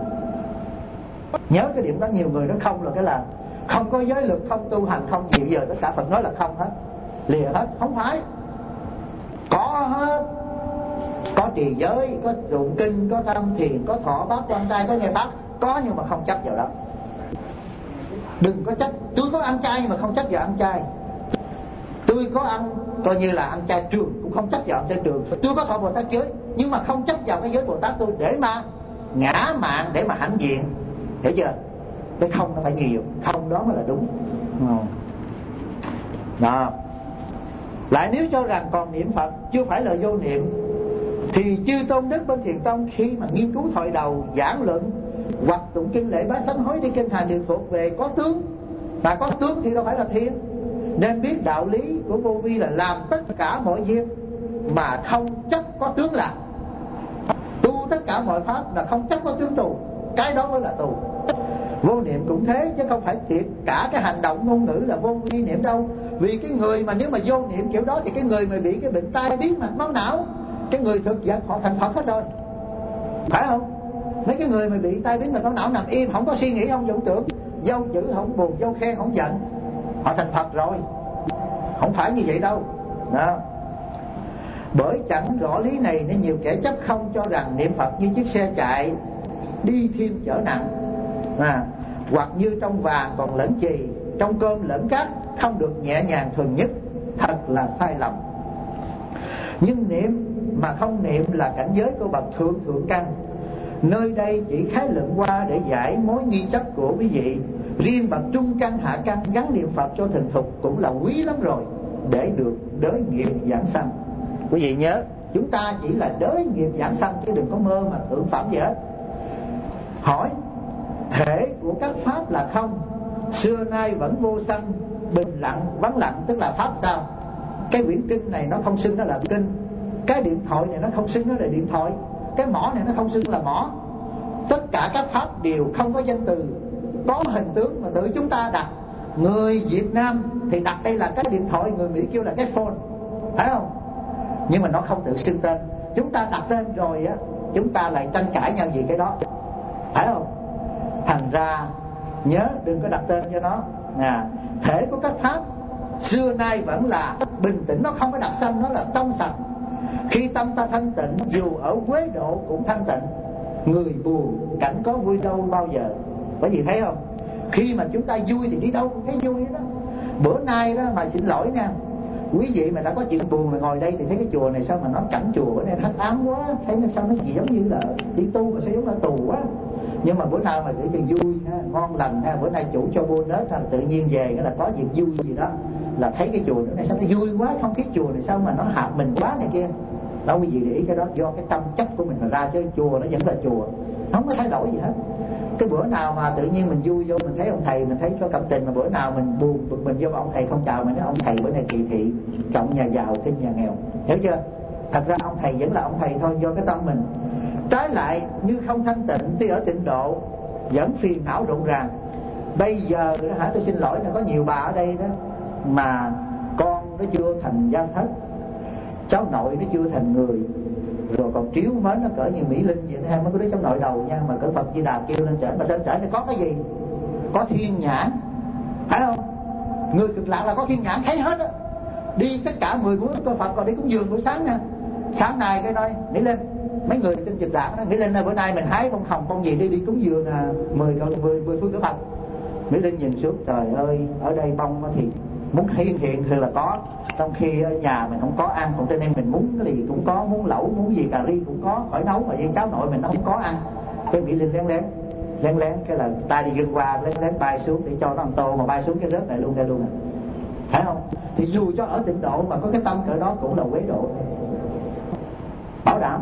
Nhớ cái điểm đó, nhiều người nói không là cái là không có giới lực, không tu hành, không gì. Bây giờ tất cả Phật nói là không hết, lìa hết. Không phải, có hết. Có trì giới, có tụng kinh, có tham thiền, có thọ bát quan trai, có nghe pháp, có, nhưng mà không chấp vào đó. Đừng có chấp. Tôi có ăn chay nhưng mà không chấp vào ăn chay. Tôi có ăn coi như là ăn chay trường, cũng không chấp vào ăn chay trường. Tôi có thọ Bồ Tát giới, nhưng mà không chấp vào cái giới Bồ Tát tôi để mà ngã mạn, để mà hãnh diện. Hiểu chưa? Cái không nó phải nhiều, không đó mới là đúng. Đó. Lại nếu cho rằng còn niệm Phật chưa phải là vô niệm, thì chư tôn đức bên Thiền Tông khi mà nghiên cứu thoại đầu, giảng luận hoặc tụng kinh, lễ bái, sám hối, đi kinh hành đều thuộc về có tướng. Mà có tướng thì đâu phải là thiên. Nên biết đạo lý của vô vi là làm tất cả mọi việc mà không chấp có tướng làm. Tu tất cả mọi pháp là không chấp có tướng tu, cái đó mới là tu. Vô niệm cũng thế, chứ không phải thiệt cả cái hành động ngôn ngữ là vô vi niệm đâu. Vì cái người mà nếu mà vô niệm kiểu đó thì cái người mà bị cái bệnh tai biến mạch máu não, cái người thực vật họ thành Phật hết rồi, phải không? Mấy cái người mà bị tai biến mạch máu não nằm im, không có suy nghĩ, không vọng tưởng, dâu chữ không buồn, dâu khen không giận, họ thành Phật rồi. Không phải như vậy đâu đó. Bởi chẳng rõ lý này nên nhiều kẻ chấp không, cho rằng niệm Phật như chiếc xe chạy đi thêm chở nặng, à, hoặc như trong vàng còn lẫn chì, trong cơm lẫn cát, không được nhẹ nhàng thuần nhất. Thật là sai lầm. Nhưng niệm mà không niệm là cảnh giới của bậc thượng thượng căn. Nơi đây chỉ khái luận qua để giải mối nghi chấp của quý vị. Riêng bậc trung căn hạ căn gắn niệm Phật cho thành thục cũng là quý lắm rồi. để được đới nghiệp giảng sanh. Quý vị nhớ, chúng ta chỉ là đới nghiệp giảng sanh chứ đừng có mơ mà tưởng phẩm gì hết. Hỏi: thể của các pháp là không, xưa nay vẫn vô sanh, bình lặng vắng lặng, tức là pháp sao? Cái quyển kinh này nó không xưng nó là kinh, cái điện thoại này nó không xưng nó là điện thoại, cái mỏ này nó không xưng là mỏ. Tất cả các pháp đều không có danh từ, có hình tướng mà tự chúng ta đặt. Người Việt Nam thì đặt đây là cái điện thoại, người Mỹ kêu là cái phone, phải không? Nhưng mà nó không tự xưng tên. Chúng ta đặt tên rồi á, chúng ta lại tranh cãi nhau vì cái đó, phải không? Thành ra nhớ đừng có đặt tên cho nó. À, thể của các pháp xưa nay vẫn là bình tĩnh, nó không có đặc sanh, nó là trong sạch. Khi tâm ta thanh tịnh, dù ở quế độ cũng thanh tịnh. Người buồn cảnh có vui đâu bao giờ. Có gì thấy không? Khi mà chúng ta vui thì đi đâu cũng thấy vui đó. Bữa nay đó mà xin lỗi nha, quý vị mà đã có chuyện buồn mà ngồi đây thì thấy cái chùa này sao mà nó cảnh chùa bữa nay hắc ám quá, thấy nó sao nó gì giống như là đi tu mà sao giống là tù quá. Nhưng mà bữa nào mà để cho vui ha, ngon lành ha, bữa nay chủ cho bonus là tự nhiên về cái là có việc vui gì đó, là thấy cái chùa bữa nay sao nó vui quá, không khí chùa này sao mà nó hạ mình quá này kia. Đó, quý vị để ý cái đó, do cái tâm chấp của mình mà ra, chứ chùa nó vẫn là chùa, không có thay đổi gì hết. Cái bữa nào mà tự nhiên mình vui vô, mình thấy ông thầy mình thấy có cảm tình, mà bữa nào mình buồn bực mình vô ông thầy không chào mình, nói ông thầy bữa nay kỳ thị, trọng nhà giàu khinh nhà nghèo, hiểu chưa? Thật ra ông thầy vẫn là ông thầy thôi, do cái tâm mình. Trái lại như không thanh tịnh thì ở tịnh độ vẫn phiền não rộn ràng. Bây giờ hả, tôi xin lỗi là có nhiều bà ở đây đó mà con nó chưa thành gia thất, cháu nội nó chưa thành người, rồi còn triếu mến nó cỡ như Mỹ Linh vậy ha, mấy cái đứa cháu nội đầu nha, mà cỡ Phật Di Đà kêu lên trển, mà trên trển này có cái gì? Có thiên nhãn, phải không? Người cực lạc là có thiên nhãn thấy hết á. Đi tất cả mười cuốn cơ Phật còn đi cúng dường buổi sáng nha. Sáng nay cái nói Mỹ Linh, mấy người trên cực lạc nói Mỹ Linh ơi, bữa nay mình hái bông hồng bông gì đi đi cúng dường à, mười mười mười phương cơ Phật. Mỹ Linh nhìn xuống, trời ơi, ở đây bông thì muốn hiện hiện thì là có, trong khi ở nhà mình không có ăn, còn trên đây mình muốn cái gì cũng có, muốn lẩu muốn gì cà ri cũng có, khỏi nấu, mà riêng cháu nội mình nó không có ăn. Cái Mỹ Linh lén lén lén lén cái là tay đi gân qua lén lén bay xuống để cho nó ăn tô, mà bay xuống cái rớt này luôn đây luôn à. Phải không? Thì dù cho ở tịnh độ mà có cái tâm cỡ đó cũng là quế độ, bảo đảm.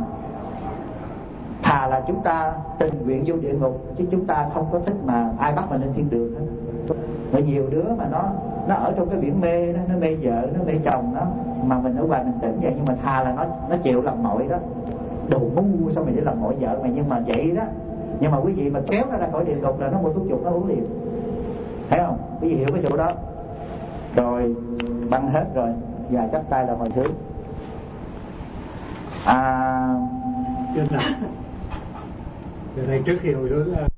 Thà là chúng ta tình nguyện vô địa ngục, chứ chúng ta không có thích mà ai bắt mình lên thiên đường hết. Bởi nhiều đứa mà nó nó ở trong cái biển mê đó, nó mê vợ, nó mê chồng đó, mà mình ở ngoài mình tỉnh vậy, nhưng mà thà là nó nó chịu làm nội đó. Đồ ngu sao mày để làm nội vợ mày, nhưng mà vậy đó. Nhưng mà quý vị mà kéo nó ra khỏi địa ngục là nó mua thuốc chuột nó uống liền, thấy không? Quý vị hiểu cái chỗ đó. Rồi băng hết rồi, và chắp tay là hồi thứ. À, Giờ này trước khi hồi hướng